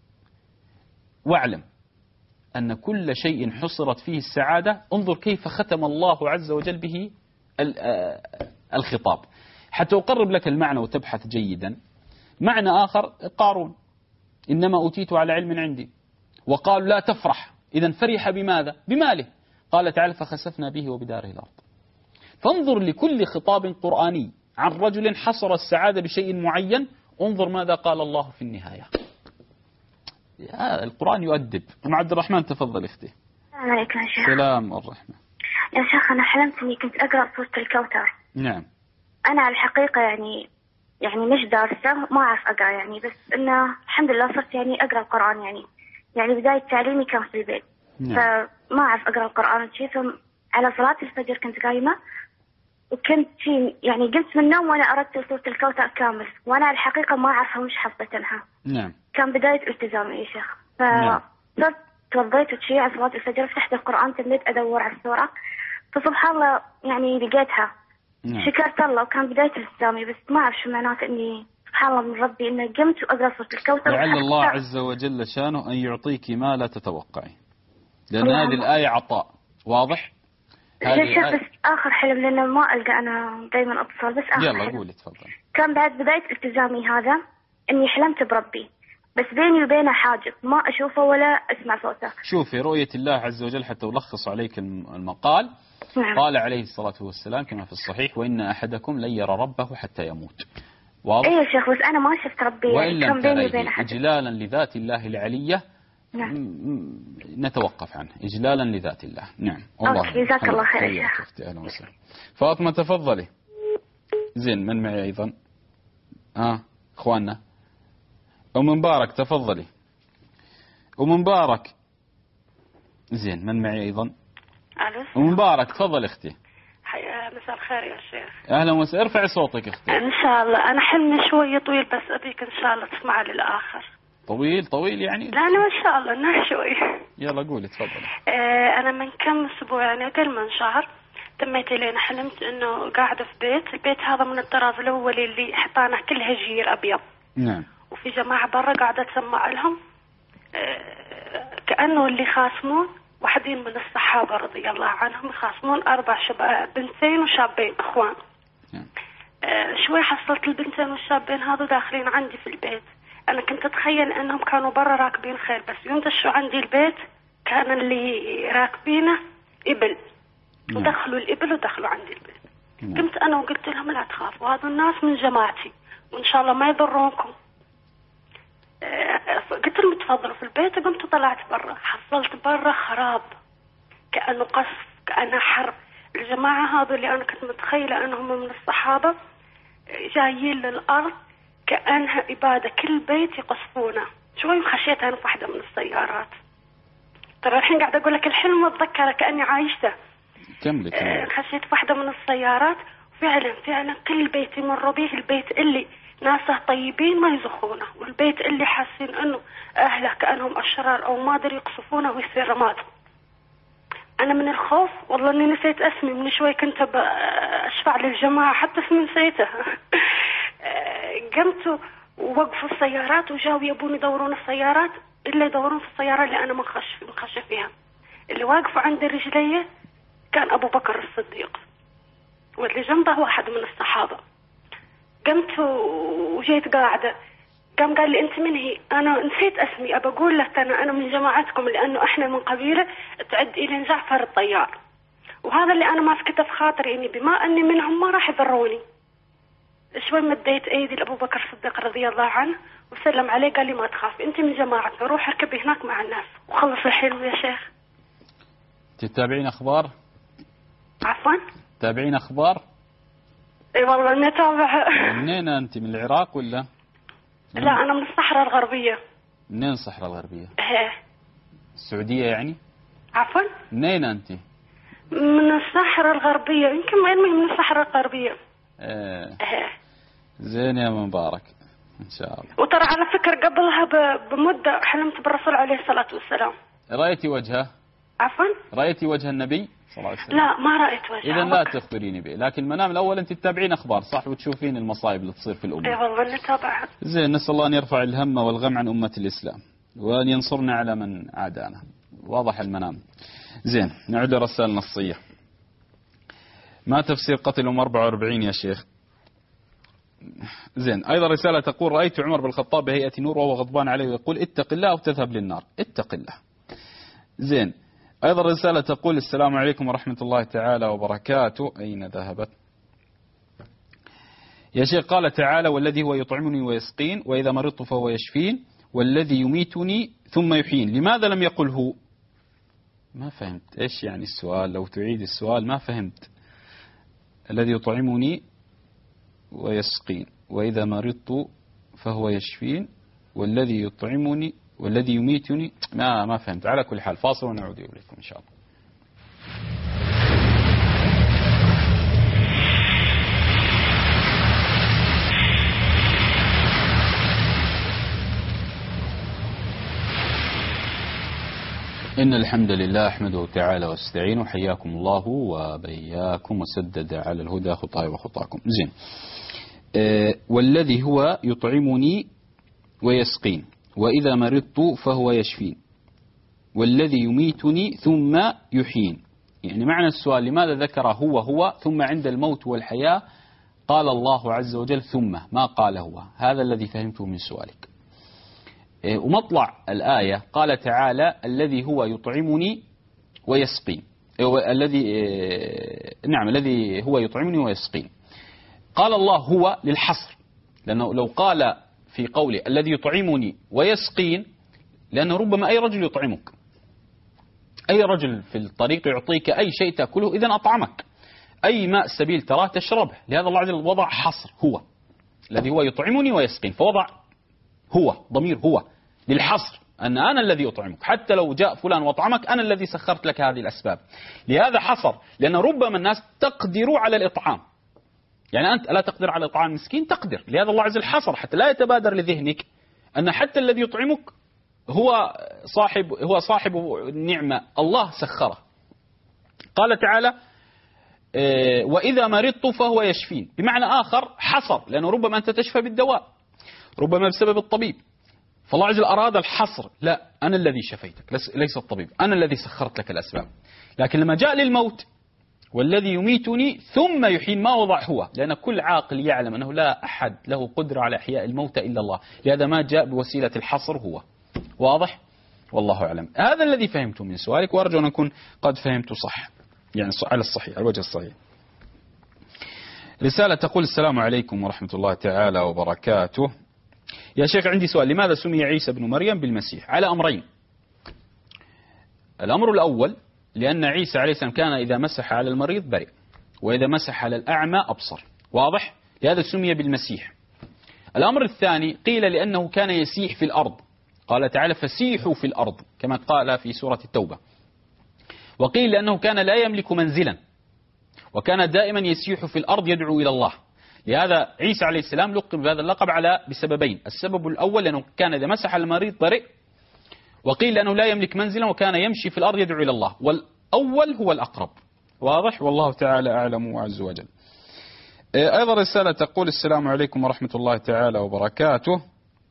واعلم أن كل شيء حصرت فيه السعادة. انظر كيف ختم الله عز وجل به الخطاب حتى أقرب لك المعنى وتبحث جيدا. معنى آخر قارون إنما أوتيت على علم عندي، وقالوا لا تفرح. إذن فرح بماذا؟ بماله. قال تعالى فخسفنا به وبداره الأرض. فانظر لكل خطاب قرآني عن رجل حصر السعادة بشيء معين، انظر ماذا قال الله في النهاية. القرآن يؤدب. أم عبد الرحمن تفضل اختي. السلام عليكم يا شيخ. سلام الرحمة. يا شيخ أنا حلمت إني كنت أقرأ سورة الكوثر. نعم. أنا على الحقيقة يعني يعني مش دارسة، ما أعرف أقرأ يعني، بس إنه الحمد لله صرت يعني أقرأ القرآن يعني يعني بداية تعليمي كان في البيت. نعم. فما أعرف أقرأ القرآن شيء. على صلاة الفجر كنت قايمة وكنت يعني قمت من النوم وأنا أردت سورة الكوثر كامل، وأنا على الحقيقة ما أعرفها ومش حفظتها. نعم. كان بداية التزامي يا شيخ. نعم. فصرت توضيت وشي على صلاة الفجر، فتحت القرآن تميت أدور على السورة، فسبحان الله يعني لقيتها. نعم. شكرت الله وكان بداية التزامي، بس ما أعرف شو معناته إني سبحان الله من ربي إني قمت وأقرأ سورة الكوثر. لعل الله عز وجل شانه أن يعطيك ما لا تتوقعي، لأن هذه الآية عطاء واضح. يا شيخ بس آخر حلم لأنه ما ألقى أنا دايما أتصل بس آخر يلا حلم. قولي تفضل. كان بعد بداية التزامي هذا إني حلمت بربي بس بيني وبينه حاجب ما أشوفه ولا أسمع صوته. شوفي رؤية الله عز وجل حتى ألخص عليك المقال. نعم. قال عليه الصلاة والسلام كما في الصحيح وإن أحدكم لن يرى ربه حتى يموت. واضح؟ إيه يا شيخ بس أنا ما شفت ربي وإن لم تريه إجلالا لذات الله العلية. نعم. نتوقف عنه إجلالا لذات الله. نعم والله جزاك الله خير يا شيخ. أهلا وسهلا. فاطمة تفضلي. زين من معي أيضا آه إخواننا أم مبارك تفضلي. أم مبارك زين من معي أيضا أم مبارك تفضل أختي. مساء الخير يا شيخ. أهلا وسهلا. ارفعي صوتك أختي. إن شاء الله أنا حلمي شوية طويل بس أبيك إن شاء الله تسمع للآخر. طويل طويل يعني؟ لا أنا إن شاء الله إنه شوي. يلا قولي تفضلي. آه أنا من كم أسبوع يعني أقل من شهر تميت لين حلمت إنه قاعدة في بيت، البيت هذا من الطراز الأولي اللي حطانه كلها جير أبيض. نعم. وفي جماعة برا قاعدة تسمع لهم آه كأنه اللي خاصمون واحدين من الصحابة رضي الله عنهم يخاصمون أربع شباب بنتين وشابين أخوان. نعم. آه شوي حصلت البنتين والشابين هذو داخلين عندي في البيت. أنا كنت أتخيل أنهم كانوا برا راكبين خيل بس يوم دشوا عندي البيت كان اللي راكبينه إبل. نعم. ودخلوا الإبل ودخلوا عندي البيت. نعم. قمت أنا وقلت لهم لا تخافوا هذا الناس من جماعتي وإن شاء الله ما يضرونكم. قلت لهم تفضلوا في البيت وقمت وطلعت برا. حصلت برا خراب كأنه قصف كأنه حرب. الجماعة هذا اللي أنا كنت متخيلة أنهم من الصحابة جايين للأرض كأنها إبادة كل بيت يقصفونه. شوي خشيت أنا في واحدة من السيارات. ترى الحين قاعدة أقول لك الحلم أتذكره كأني عايشته. كملي كملي. خشيت في واحدة من السيارات وفعلا فعلا كل بيت يمر به البيت اللي ناسه طيبين ما يزخونه والبيت اللي حاسين انه اهله كانهم اشرار او ما ادري يقصفونه ويصير رماد. انا من الخوف والله اني نسيت اسمي من شوي كنت اشفع للجماعه حتى اسمي نسيته. قمت ووقفوا السيارات وجاوا يبون يدورون السيارات الا يدورون في السياره اللي انا مخش مخش فيها. اللي واقفوا عند رجليه كان ابو بكر الصديق واللي جنبه واحد من الصحابه. قمت وجيت قاعدة قام قال لي أنت من هي؟ أنا نسيت اسمي أبى أقول لك أنا أنا من جماعتكم لأنه إحنا من قبيلة تعد إلى جعفر الطيار وهذا اللي أنا ماسكته في خاطري إني بما أني منهم ما راح يضروني. شوي مديت أيدي لأبو بكر الصديق رضي الله عنه وسلم عليه قال لي ما تخافي أنت من جماعتنا روح اركبي هناك مع الناس وخلص الحلم يا شيخ. تتابعين أخبار؟ عفوا؟ تتابعين أخبار؟ اي والله نتابع. منين انت من العراق ولا؟ لا انا من الصحراء الغربية. منين الصحراء الغربية؟ ايه. السعودية يعني؟ عفوا؟ منين انت؟ من الصحراء الغربية يمكن ما من الصحراء الغربية. ايه. ايه. زين يا مبارك ان شاء الله. وترى على فكرة قبلها بمدة حلمت بالرسول عليه الصلاة والسلام. رأيتي وجهه؟ عفوا؟ رأيتي وجه النبي؟ لا ما رأيت وجهه. إذا لا تخبريني به لكن المنام الأول أنت تتابعين أخبار صح وتشوفين المصائب اللي تصير في الأمة. إيه والله نتابعها. زين نسأل الله أن يرفع الهم والغم عن أمة الإسلام وأن ينصرنا على من عادانا. واضح المنام. زين نعود لرسالة نصية. ما تفسير قتل أم أربعة وأربعين يا شيخ؟ زين أيضا رسالة تقول رأيت عمر بن الخطاب بهيئة نور وهو غضبان عليه ويقول اتق الله أو تذهب للنار. اتق الله. زين أيضا رسالة تقول السلام عليكم ورحمة الله تعالى وبركاته. أين ذهبت يا شيخ؟ قال تعالى والذي هو يطعمني ويسقين وإذا مرضت فهو يشفين والذي يميتني ثم يحيين. لماذا لم يقل هو؟ ما فهمت إيش يعني السؤال. لو تعيد السؤال ما فهمت. الذي يطعمني ويسقين وإذا مرضت فهو يشفين والذي يطعمني والذي يميتني ما ما فهمت. على كل حال فاصل ونعود إليكم إن شاء الله. إن الحمد لله أحمده تعالى واستعينه. حياكم الله وبياكم وسدد على الهدى خطاي وخطاكم. زين أه والذي هو يطعمني ويسقين وإذا مرضت فهو يشفين والذي يميتني ثم يحيين يعني معنى السؤال لماذا ذكر هو هو ثم عند الموت والحياة قال الله عز وجل ثم ما قال هو. هذا الذي فهمته من سؤالك. ومطلع الآية قال تعالى الذي هو يطعمني ويسقين، الذي نعم الذي هو يطعمني ويسقين. قال الله هو للحصر، لأنه لو قال في قوله الذي يطعمني ويسقين، لأنه ربما أي رجل يطعمك، أي رجل في الطريق يعطيك أي شيء تأكله إذن أطعمك، أي ماء سبيل تراه تشربه. لهذا الله عز وجل وضع حصر هو الذي هو يطعمني ويسقين، فوضع هو ضمير هو للحصر أن أنا الذي أطعمك، حتى لو جاء فلان وأطعمك أنا الذي سخرت لك هذه الأسباب. لهذا حصر، لأن ربما الناس تقدر على الإطعام، يعني أنت لا تقدر على إطعام المسكين تقدر. لهذا الله عز وجل حصر حتى لا يتبادر لذهنك أن حتى الذي يطعمك هو صاحب هو صاحب النعمة، الله سخره. قال تعالى وإذا مرضت فهو يشفين، بمعنى آخر حصر، لأنه ربما أنت تشفى بالدواء، ربما بسبب الطبيب، فالله عز وجل أراد الحصر، لا أنا الذي شفيتك ليس الطبيب، أنا الذي سخرت لك الأسباب. لكن لما جاء للموت والذي يميتني ثم يحين ما وضع هو، لأن كل عاقل يعلم أنه لا أحد له قدرة على إحياء الموتى إلا الله، لهذا ما جاء بوسيلة الحصر هو. واضح؟ والله أعلم. هذا الذي فهمته من سؤالك، وأرجو أن أكون قد فهمت صح، يعني على الصحيح، على الوجه الصحيح. رسالة تقول السلام عليكم ورحمة الله تعالى وبركاته. يا شيخ عندي سؤال، لماذا سمي عيسى بن مريم بالمسيح؟ على أمرين. الأمر الأول لأن عيسى عليه السلام كان إذا مسح على المريض برئ، وإذا مسح على الأعمى أبصر. واضح؟ لهذا سمي بالمسيح. الأمر الثاني قيل لأنه كان يسيح في الأرض، قال تعالى فسيحوا في الأرض كما قال في سورة التوبة. وقيل لأنه كان لا يملك منزلا، وكان دائما يسيح في الأرض يدعو إلى الله. لهذا عيسى عليه السلام لقب بهذا اللقب على بسببين. السبب الأول لأنه كان إذا مسح المريض برئ، وقيل لأنه لا يملك منزلا وكان يمشي في الأرض يدعو إلى الله، والأول هو الأقرب. واضح؟ والله تعالى أعلم عز وجل. أيضا رسالة تقول السلام عليكم ورحمة الله تعالى وبركاته.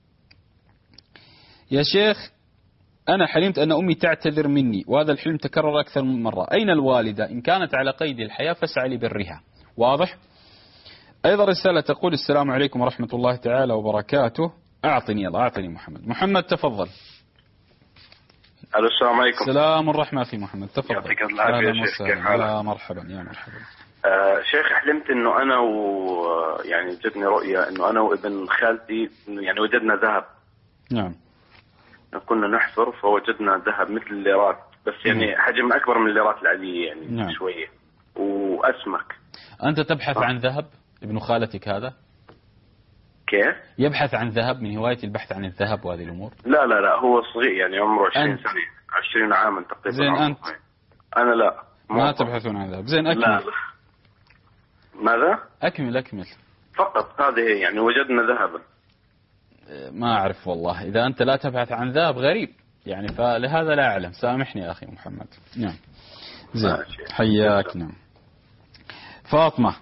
يا شيخ أنا حلمت أن أمي تعتذر مني، وهذا الحلم تكرر أكثر من مرة، أين الوالدة؟ إن كانت على قيد الحياة فاسعى لبرها. واضح؟ أيضا رسالة تقول السلام عليكم ورحمة الله تعالى وبركاته. أعطني يلا أعطني محمد. محمد تفضل. ألو السلام عليكم. السلام والرحمة في محمد تفضل. يعطيك العافية يا شيخ، كيف حالك؟ يا مرحبا يا مرحبا. آه شيخ حلمت إنه أنا و يعني جتني رؤيا إنه أنا وابن خالتي يعني وجدنا ذهب. نعم. كنا نحفر فوجدنا ذهب مثل الليرات، بس يعني نعم. حجم أكبر من الليرات العادية يعني نعم. شوية، وأسمك. أنت تبحث آه. عن ذهب؟ ابن خالتك هذا كيف؟ يبحث عن ذهب، من هواية البحث عن الذهب وهذه الأمور؟ لا لا لا هو صغير يعني عمره عشرين سنة، عشرين عاما تقريبا. زين أنت؟ أنا لا ما تبحثون عن ذهب. زين أكمل. لا. ماذا؟ أكمل أكمل. فقط هذه يعني وجدنا ذهبا. ما أعرف والله، إذا أنت لا تبحث عن ذهب غريب يعني، فلهذا لا أعلم. سامحني يا أخي محمد. نعم زين حياك. نعم فاطمة.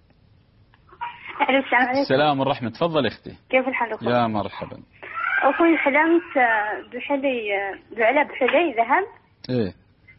السلام عليكم. السلام والرحمة. تفضل اختي. كيف الحال أخوي؟ يا مرحبا. أخوي حلمت بحلي بعلب حلي ذهب. إيه.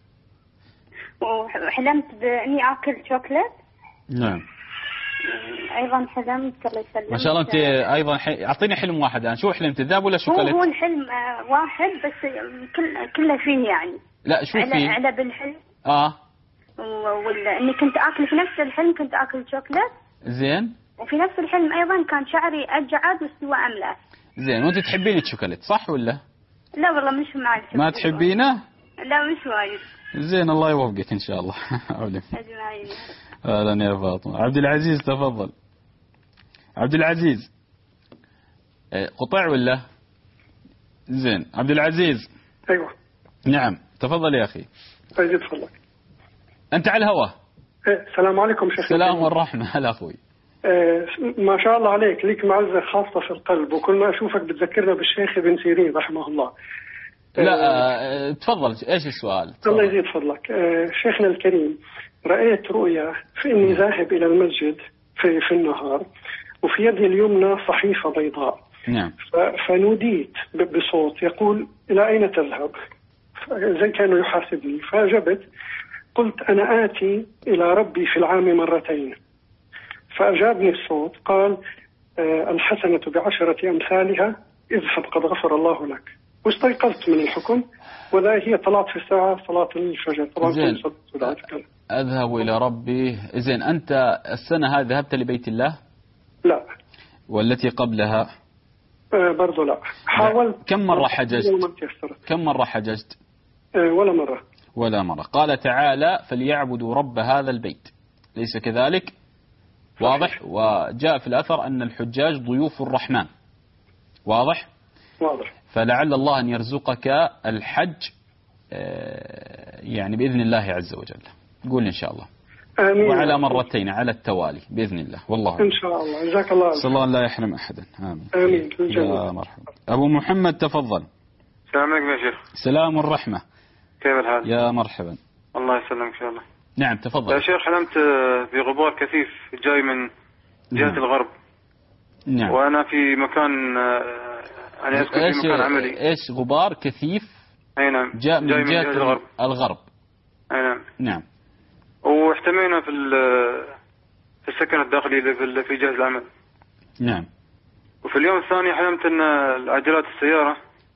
وحلمت بإني آكل شوكولات. نعم. أيضا حلمت الله يسلمك. ما شاء الله أنت أيضا ح... أعطيني حلم واحد الآن. شو حلمت، الذهب ولا شوكولات؟ هو هو الحلم واحد بس كل كله فيه يعني. لا شو فيه؟ علب الحلم. آه. وإني كنت آكل في نفس الحلم كنت آكل شوكولات. زين. وفي نفس الحلم أيضا كان شعري أجعد واستوى أملاس. زين. وأنت تحبين الشوكولات صح ولا؟ لا والله مش معي. ما تحبينه؟ لا مش وايد. زين الله يوفقك إن شاء الله. أجمعين. أهلا يا فاطمة. عبد العزيز تفضل. عبد العزيز قطع ولا؟ زين عبد العزيز. أيوة. نعم تفضل يا أخي. أجد تفضل. أنت على الهواء. إيه السلام عليكم شيخ. السلام والرحمة. هلا أخوي. إيه ما شاء الله عليك، ليك معزة خاصة في القلب، وكل ما أشوفك بتذكرنا بالشيخ ابن سيرين رحمه الله. لا آه تفضل ايش السؤال؟ تفضل. الله يزيد فضلك. آه شيخنا الكريم، رأيت رؤيا في اني ذاهب الى المسجد في في النهار، وفي يدي اليمنى صحيفة بيضاء. نعم. فنوديت بصوت يقول الى اين تذهب؟ زي كانوا يحاسبني، فاجبت قلت أنا آتي إلى ربي في العام مرتين، فأجابني الصوت قال آه الحسنة بعشرة أمثالها، اذهب قد غفر الله لك. واستيقظت من الحكم، وذا هي طلعت في الساعة صلاة الفجر. طبعا أذهب إلى ربي. زين، أنت السنة هذه ذهبت لبيت الله؟ لا. والتي قبلها؟ آه برضو لا. حاولت. كم مرة حججت؟ كم مرة حججت؟ آه ولا مرة. ولا مرة. قال تعالى فليعبدوا رب هذا البيت، ليس كذلك؟ واضح. وجاء في الأثر أن الحجاج ضيوف الرحمن. واضح؟ واضح. فلعل الله أن يرزقك الحج يعني بإذن الله عز وجل. قول إن شاء الله. آمين. وعلى مرتين على التوالي بإذن الله. والله إن شاء الله. جزاك الله. صلى الله لا يحرم أحدا. آمين. آمين. يا مرحبا. أبو محمد تفضل. السلام عليكم يا شيخ. سلام والرحمة. كيف الحال؟ يا مرحبا. الله يسلمك إن شاء الله. نعم تفضل. يا شيخ حلمت بغبار كثيف جاي من جهة نعم. الغرب. نعم. وأنا في مكان أنا أسكن في مكان عملي. إيش غبار كثيف؟ أي نعم. جاء من, جاي من جهة, جهة الغرب. الغرب. أي نعم. نعم. واحتمينا في في السكن الداخلي في في جهة العمل. نعم. وفي اليوم الثاني حلمت أن عجلات السيارة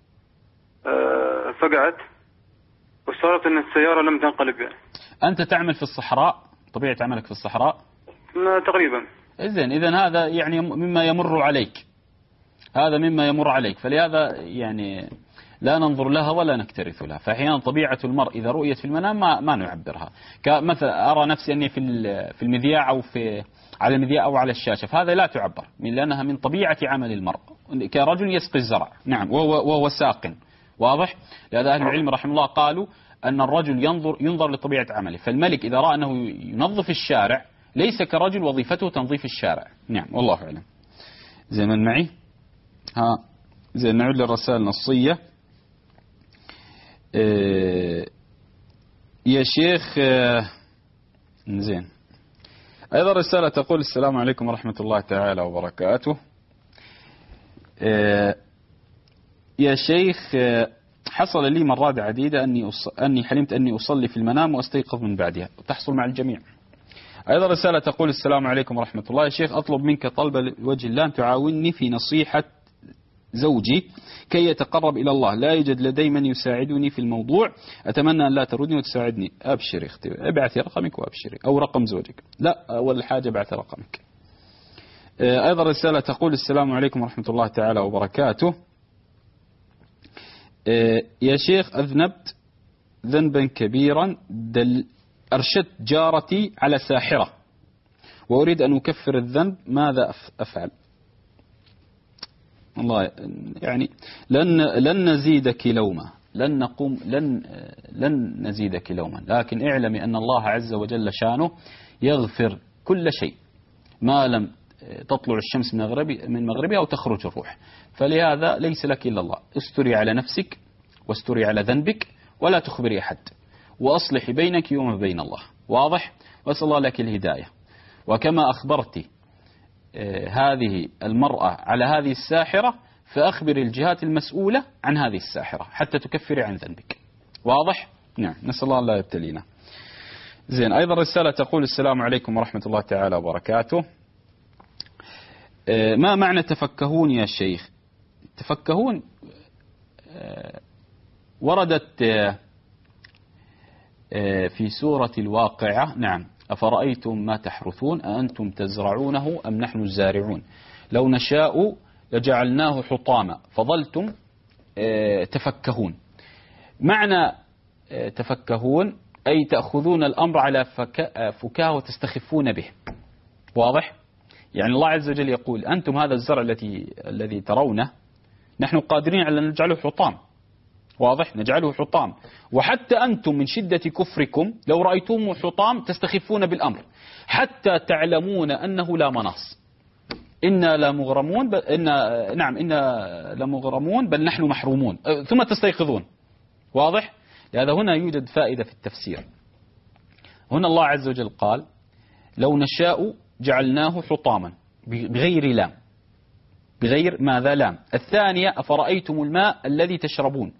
فقعت، وصارت أن السيارة لم تنقلب يعني. أنت تعمل في الصحراء؟ طبيعة عملك في الصحراء؟ تقريبا. إذن إذن هذا يعني مما يمر عليك، هذا مما يمر عليك، فلهذا يعني لا ننظر لها ولا نكترث لها. فأحيانا طبيعة المرء إذا رؤيت في المنام ما ما نعبرها. كمثلا أرى نفسي أني في في المذياع أو في على المذياع أو على الشاشة، فهذا لا تعبر من لأنها من طبيعة عمل المرء كرجل يسقي الزرع. نعم. وهو وهو ساق. واضح. لهذا أهل العلم رحمه الله قالوا أن الرجل ينظر ينظر لطبيعة عمله. فالملك إذا رأى أنه ينظف الشارع ليس كرجل وظيفته تنظيف الشارع. نعم والله أعلم. زي من معي ها زي نعود للرسائل النصية. اه يا شيخ اه زين. أيضا رسالة تقول السلام عليكم ورحمة الله تعالى وبركاته. اه يا شيخ اه حصل لي مرات عديدة أني أني حلمت أني أصلي في المنام وأستيقظ من بعدها، وتحصل مع الجميع. أيضا رسالة تقول السلام عليكم ورحمة الله. يا شيخ أطلب منك طلب لوجه الله أن تعاونني في نصيحة زوجي كي يتقرب إلى الله، لا يوجد لدي من يساعدني في الموضوع، أتمنى أن لا تردني وتساعدني. أبشري اختي، ابعثي رقمك وأبشري، أو رقم زوجك. لا أول حاجة ابعثي رقمك. أيضا رسالة تقول السلام عليكم ورحمة الله تعالى وبركاته. يا شيخ أذنبت ذنبا كبيرا، دل أرشدت جارتي على ساحرة وأريد أن أكفر الذنب، ماذا أفعل؟ الله يعني لن لن نزيدك لوما، لن نقوم لن لن نزيدك لوما، لكن اعلمي أن الله عز وجل شانه يغفر كل شيء ما لم تطلع الشمس من مغربها من مغربها أو تخرج الروح. فلهذا ليس لك إلا الله. استري على نفسك واستري على ذنبك ولا تخبري أحد، وأصلح بينك يوم بين الله. واضح. وأسأل الله لك الهداية. وكما أخبرت هذه المرأة على هذه الساحرة، فأخبر الجهات المسؤولة عن هذه الساحرة حتى تكفري عن ذنبك. واضح. نعم. نسأل الله لا يبتلينا. زين. أيضا رسالة تقول السلام عليكم ورحمة الله تعالى وبركاته. ما معنى تفكهون يا شيخ؟ تفكهون وردت في سورة الواقعة. نعم. أفرأيتم ما تحرثون أأنتم تزرعونه أم نحن الزارعون لو نشاء لجعلناه حطاما فظلتم تفكهون. معنى تفكهون أي تأخذون الأمر على فكاهة وتستخفون به. واضح. يعني الله عز وجل يقول أنتم هذا الزرع الذي الذي ترونه نحن قادرين على أن نجعله حطام. واضح. نجعله حطام. وحتى أنتم من شدة كفركم لو رأيتم حطام تستخفون بالأمر حتى تعلمون أنه لا مناص. إنا لمغرمون ب... إنا... نعم إنا لمغرمون بل نحن محرومون ثم تستيقظون. واضح. لهذا هنا يوجد فائدة في التفسير. هنا الله عز وجل قال لو نشاء جعلناه حطاما بغير لام، بغير ماذا لام. الثانية أفرأيتم الماء الذي تشربون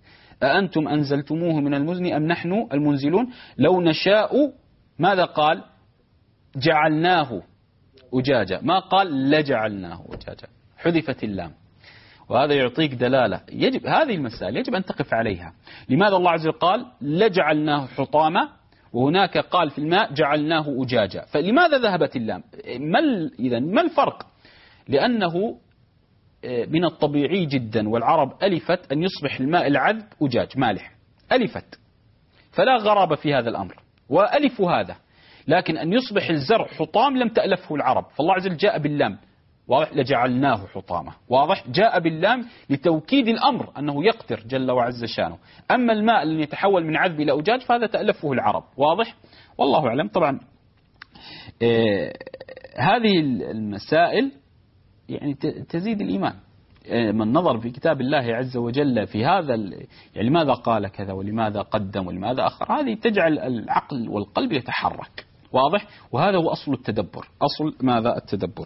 أأنتم أنزلتموه من المزن أم نحن المنزلون لو نشاء ماذا قال جعلناه أجاجا ما قال لجعلناه أجاجا حذفت اللام. وهذا يعطيك دلالة يجب هذه المسائل يجب أن تقف عليها. لماذا الله عز وجل قال لجعلناه حطاما وهناك قال في الماء جعلناه أجاجا؟ فلماذا ذهبت اللام؟ ما إذا ما الفرق؟ لأنه من الطبيعي جدا والعرب ألفت أن يصبح الماء العذب أجاج مالح ألفت، فلا غرابة في هذا الأمر وألفوا هذا. لكن أن يصبح الزرع حطام لم تألفه العرب، فالله عز وجل جاء باللام واضح لجعلناه حطاما واضح جاء باللام لتوكيد الأمر أنه يقدر جل وعز شانه. أما الماء الذي يتحول من عذب إلى أجاج فهذا تألفه العرب واضح والله أعلم. طبعا آه هذه المسائل يعني تزيد الإيمان. من نظر في كتاب الله عز وجل في هذا يعني لماذا قال كذا ولماذا قدم ولماذا أخر، هذه تجعل العقل والقلب يتحرك واضح. وهذا هو أصل التدبر، أصل ماذا التدبر.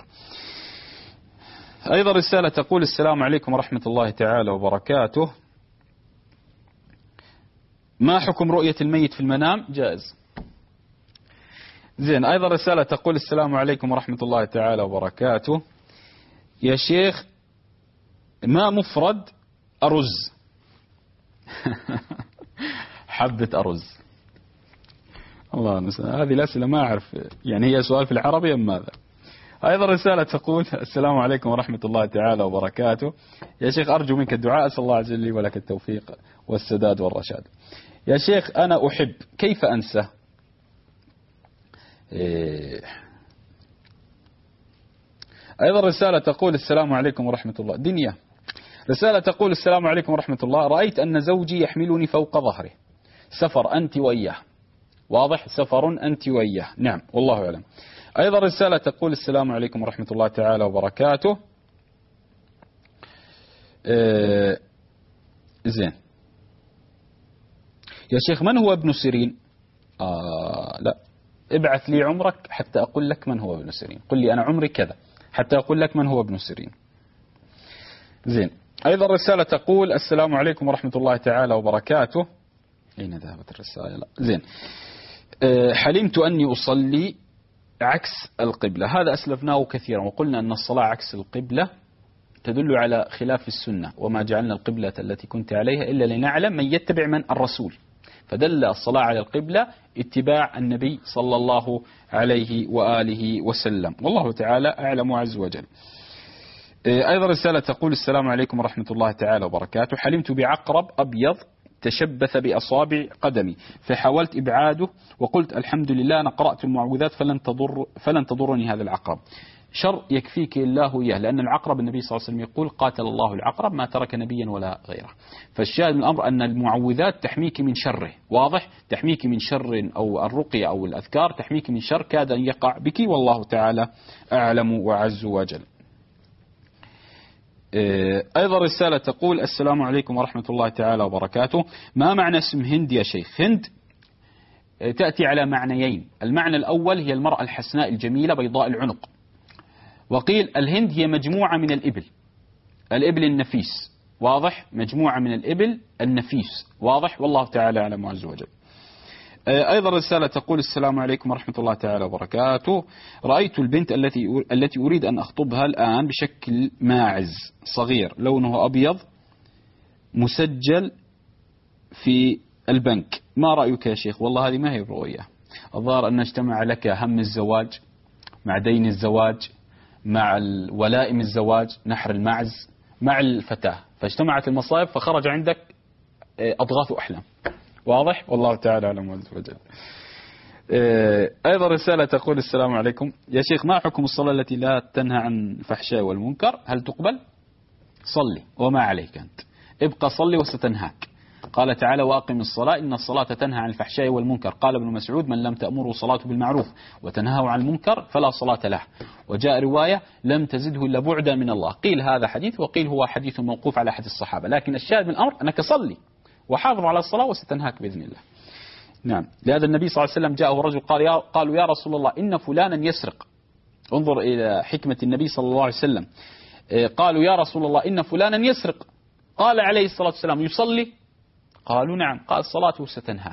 أيضا رسالة تقول السلام عليكم ورحمة الله تعالى وبركاته، ما حكم رؤية الميت في المنام؟ جائز. زين. أيضا رسالة تقول السلام عليكم ورحمة الله تعالى وبركاته، يا شيخ ما مفرد أرز؟ حبة أرز. الله نسأل هذه الأسئلة ما أعرف يعني هي سؤال في العربي أم ماذا. أيضا رسالة تقول السلام عليكم ورحمة الله تعالى وبركاته، يا شيخ أرجو منك الدعاء، أسأل الله عز وجل لي ولك التوفيق والسداد والرشاد. يا شيخ أنا أحب كيف أنسى؟ إيه. أيضا رسالة تقول السلام عليكم ورحمة الله دنيا. رسالة تقول السلام عليكم ورحمة الله، رأيت أن زوجي يحملني فوق ظهره، سفر أنت وإياه واضح سفر أنت وإياه نعم والله أعلم. أيضا رسالة تقول السلام عليكم ورحمة الله تعالى وبركاته. آه زين. يا شيخ من هو ابن سيرين؟ آه لا ابعث لي عمرك حتى أقول لك من هو ابن سيرين، قل لي أنا عمري كذا حتى أقول لك من هو ابن سيرين. زين. أيضا رسالة تقول السلام عليكم ورحمة الله تعالى وبركاته. أين ذهبت الرسالة؟ لا. زين. أه حلمت أني أصلي عكس القبلة، هذا أسلفناه كثيرا وقلنا أن الصلاة عكس القبلة تدل على خلاف السنة، وما جعلنا القبلة التي كنت عليها إلا لنعلم من يتبع من الرسول، فدل الصلاة على القبلة اتباع النبي صلى الله عليه وآله وسلم، والله تعالى أعلم عز وجل. أيضا رسالة تقول السلام عليكم ورحمة الله تعالى وبركاته، حلمت بعقرب أبيض تشبث بأصابع قدمي فحاولت إبعاده وقلت الحمد لله أنا قرأت المعوذات فلن تضر فلن تضرني هذا العقرب، شر يكفيك الله إياه، لأن العقرب النبي صلى الله عليه وسلم يقول قاتل الله العقرب ما ترك نبيا ولا غيره. فالشاهد من الأمر أن المعوذات تحميك من شره واضح، تحميك من شر أو الرقية أو الأذكار تحميك من شر كاد أن يقع بك، والله تعالى أعلم وعز وجل. أيضا رسالة تقول السلام عليكم ورحمة الله تعالى وبركاته، ما معنى اسم هند يا شيخ؟ هند تأتي على معنيين، المعنى الأول هي المرأة الحسناء الجميلة بيضاء العنق، وقيل الهند هي مجموعة من الإبل، الإبل النفيس واضح، مجموعة من الإبل النفيس واضح، والله تعالى أعلم عز وجل. أيضا رسالة تقول السلام عليكم ورحمة الله تعالى وبركاته، رأيت البنت التي التي أريد أن أخطبها الآن بشكل ماعز صغير لونه أبيض مسجل في البنك، ما رأيك يا شيخ؟ والله هذه ما هي الرؤية، الظاهر أن اجتمع لك هم الزواج مع دين الزواج مع ولائم الزواج نحر المعز مع الفتاة، فاجتمعت المصائب فخرج عندك أضغاث أحلام واضح، والله تعالى أعلم عز وجل. أيضا رسالة تقول السلام عليكم يا شيخ، ما حكم الصلاة التي لا تنهى عن الفحشاء والمنكر؟ هل تقبل؟ صلي وما عليك أنت، ابقى صلي وستنهاك، قال تعالى وأقم الصلاة إن الصلاة تنهى عن الفحشاء والمنكر، قال ابن مسعود من لم تأمره صلاته بالمعروف وتنهاه عن المنكر فلا صلاة له، وجاء رواية لم تزده إلا بعدا من الله، قيل هذا حديث وقيل هو حديث موقوف على أحد الصحابة، لكن الشاهد من الأمر أنك صلي وحافظ على الصلاة وستنهاك بإذن الله. نعم. لهذا النبي صلى الله عليه وسلم جاءه رجل قال يا قالوا يا رسول الله إن فلانا يسرق، انظر إلى حكمة النبي صلى الله عليه وسلم، قالوا يا رسول الله إن فلانا يسرق، قال عليه الصلاة والسلام يصلي؟ قالوا نعم. قال صلاته ستنهى.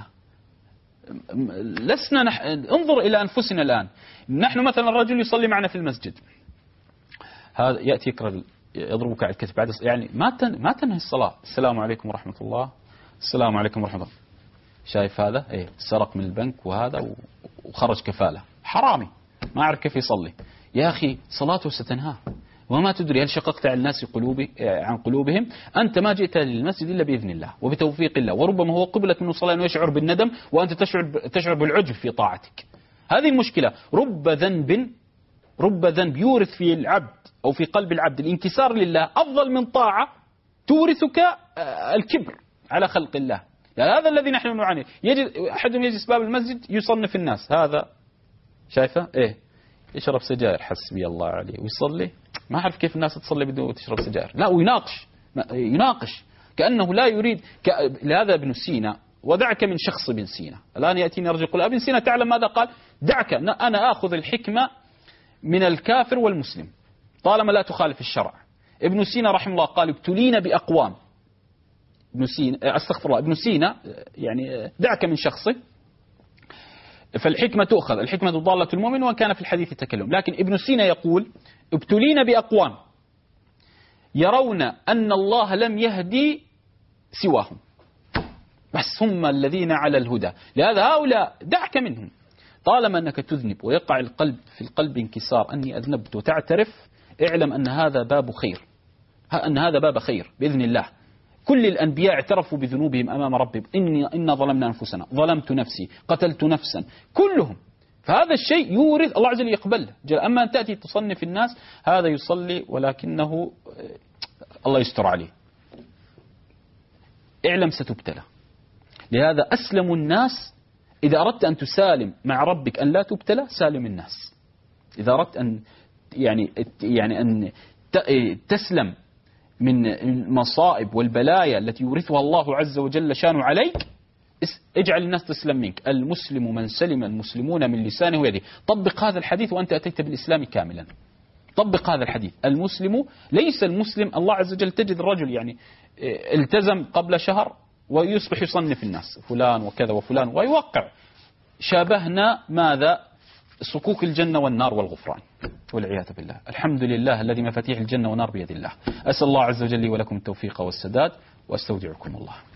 لسنا نح... انظر إلى أنفسنا الآن. نحن مثلا الرجل يصلي معنا في المسجد، هذا يأتي يكرر يضربك على الكتف بعد يعني ما تن... ما تنهي الصلاة. السلام عليكم ورحمة الله، السلام عليكم ورحمة الله. شايف هذا؟ إيه سرق من البنك وهذا وخرج كفالة، حرامي ما أعرف كيف يصلي. يا أخي صلاته ستنهى وما تدري هل شققت عن الناس قلوب عن قلوبهم. أنت ما جئت للمسجد إلا بإذن الله وبتوفيق الله، وربما هو قبلت منه صلاة ويشعر بالندم وأنت تشعر تشعر بالعجب في طاعتك. هذه المشكلة. رب ذنب رب ذنب يورث في العبد أو في قلب العبد الانكسار لله أفضل من طاعة تورثك الكبر على خلق الله. يعني هذا الذي نحن نعاني. يجد أحدهم يجلس باب المسجد يصنف الناس، هذا شايفه إيه يشرب سجائر حسبي الله عليه، ويصلي ما أعرف كيف الناس تصلي بدون تشرب سجائر. لا ويناقش يناقش كأنه لا يريد ك... لهذا ابن سينا. ودعك من شخص ابن سينا. الآن يأتيني رجل يقول ابن سينا تعلم ماذا قال؟ دعك أنا آخذ الحكمة من الكافر والمسلم طالما لا تخالف الشرع. ابن سينا رحمه الله قال ابتلينا بأقوام. ابن سينا استغفر الله ابن سينا يعني دعك من شخصه فالحكمة تؤخذ، الحكمة ضالة المؤمن وكان في الحديث تكلم. لكن ابن سينا يقول ابتلينا بأقوام يرون أن الله لم يهدي سواهم بس هم الذين على الهدى، لهذا هؤلاء دعك منهم. طالما أنك تذنب ويقع القلب في القلب انكسار أني أذنبت وتعترف، اعلم أن هذا باب خير، أن هذا باب خير بإذن الله. كل الأنبياء اعترفوا بذنوبهم أمام ربهم، إني إنا ظلمنا أنفسنا، ظلمت نفسي، قتلت نفسا، كلهم. فهذا الشيء يورث الله عز وجل يقبله. أما أن تأتي تصنف الناس هذا يصلي ولكنه الله يستر عليه، اعلم ستبتلى. لهذا أسلم الناس إذا أردت أن تسالم مع ربك أن لا تبتلى سالم الناس. إذا أردت أن يعني يعني أن تسلم من المصائب والبلايا التي يورثها الله عز وجل شانه عليك، اجعل الناس تسلم منك. المسلم من سلم المسلمون من لسانه ويده. طبق هذا الحديث وأنت أتيت بالإسلام كاملا. طبق هذا الحديث. المسلم ليس المسلم الله عز وجل تجد الرجل يعني التزم قبل شهر ويصبح يصنف الناس فلان وكذا وفلان ويوقع. شابهنا ماذا؟ صكوك الجنة والنار والغفران والعياذ بالله. الحمد لله الذي مفاتيح الجنة والنار بيد الله. أسأل الله عز وجل لي ولكم التوفيق والسداد، وأستودعكم الله.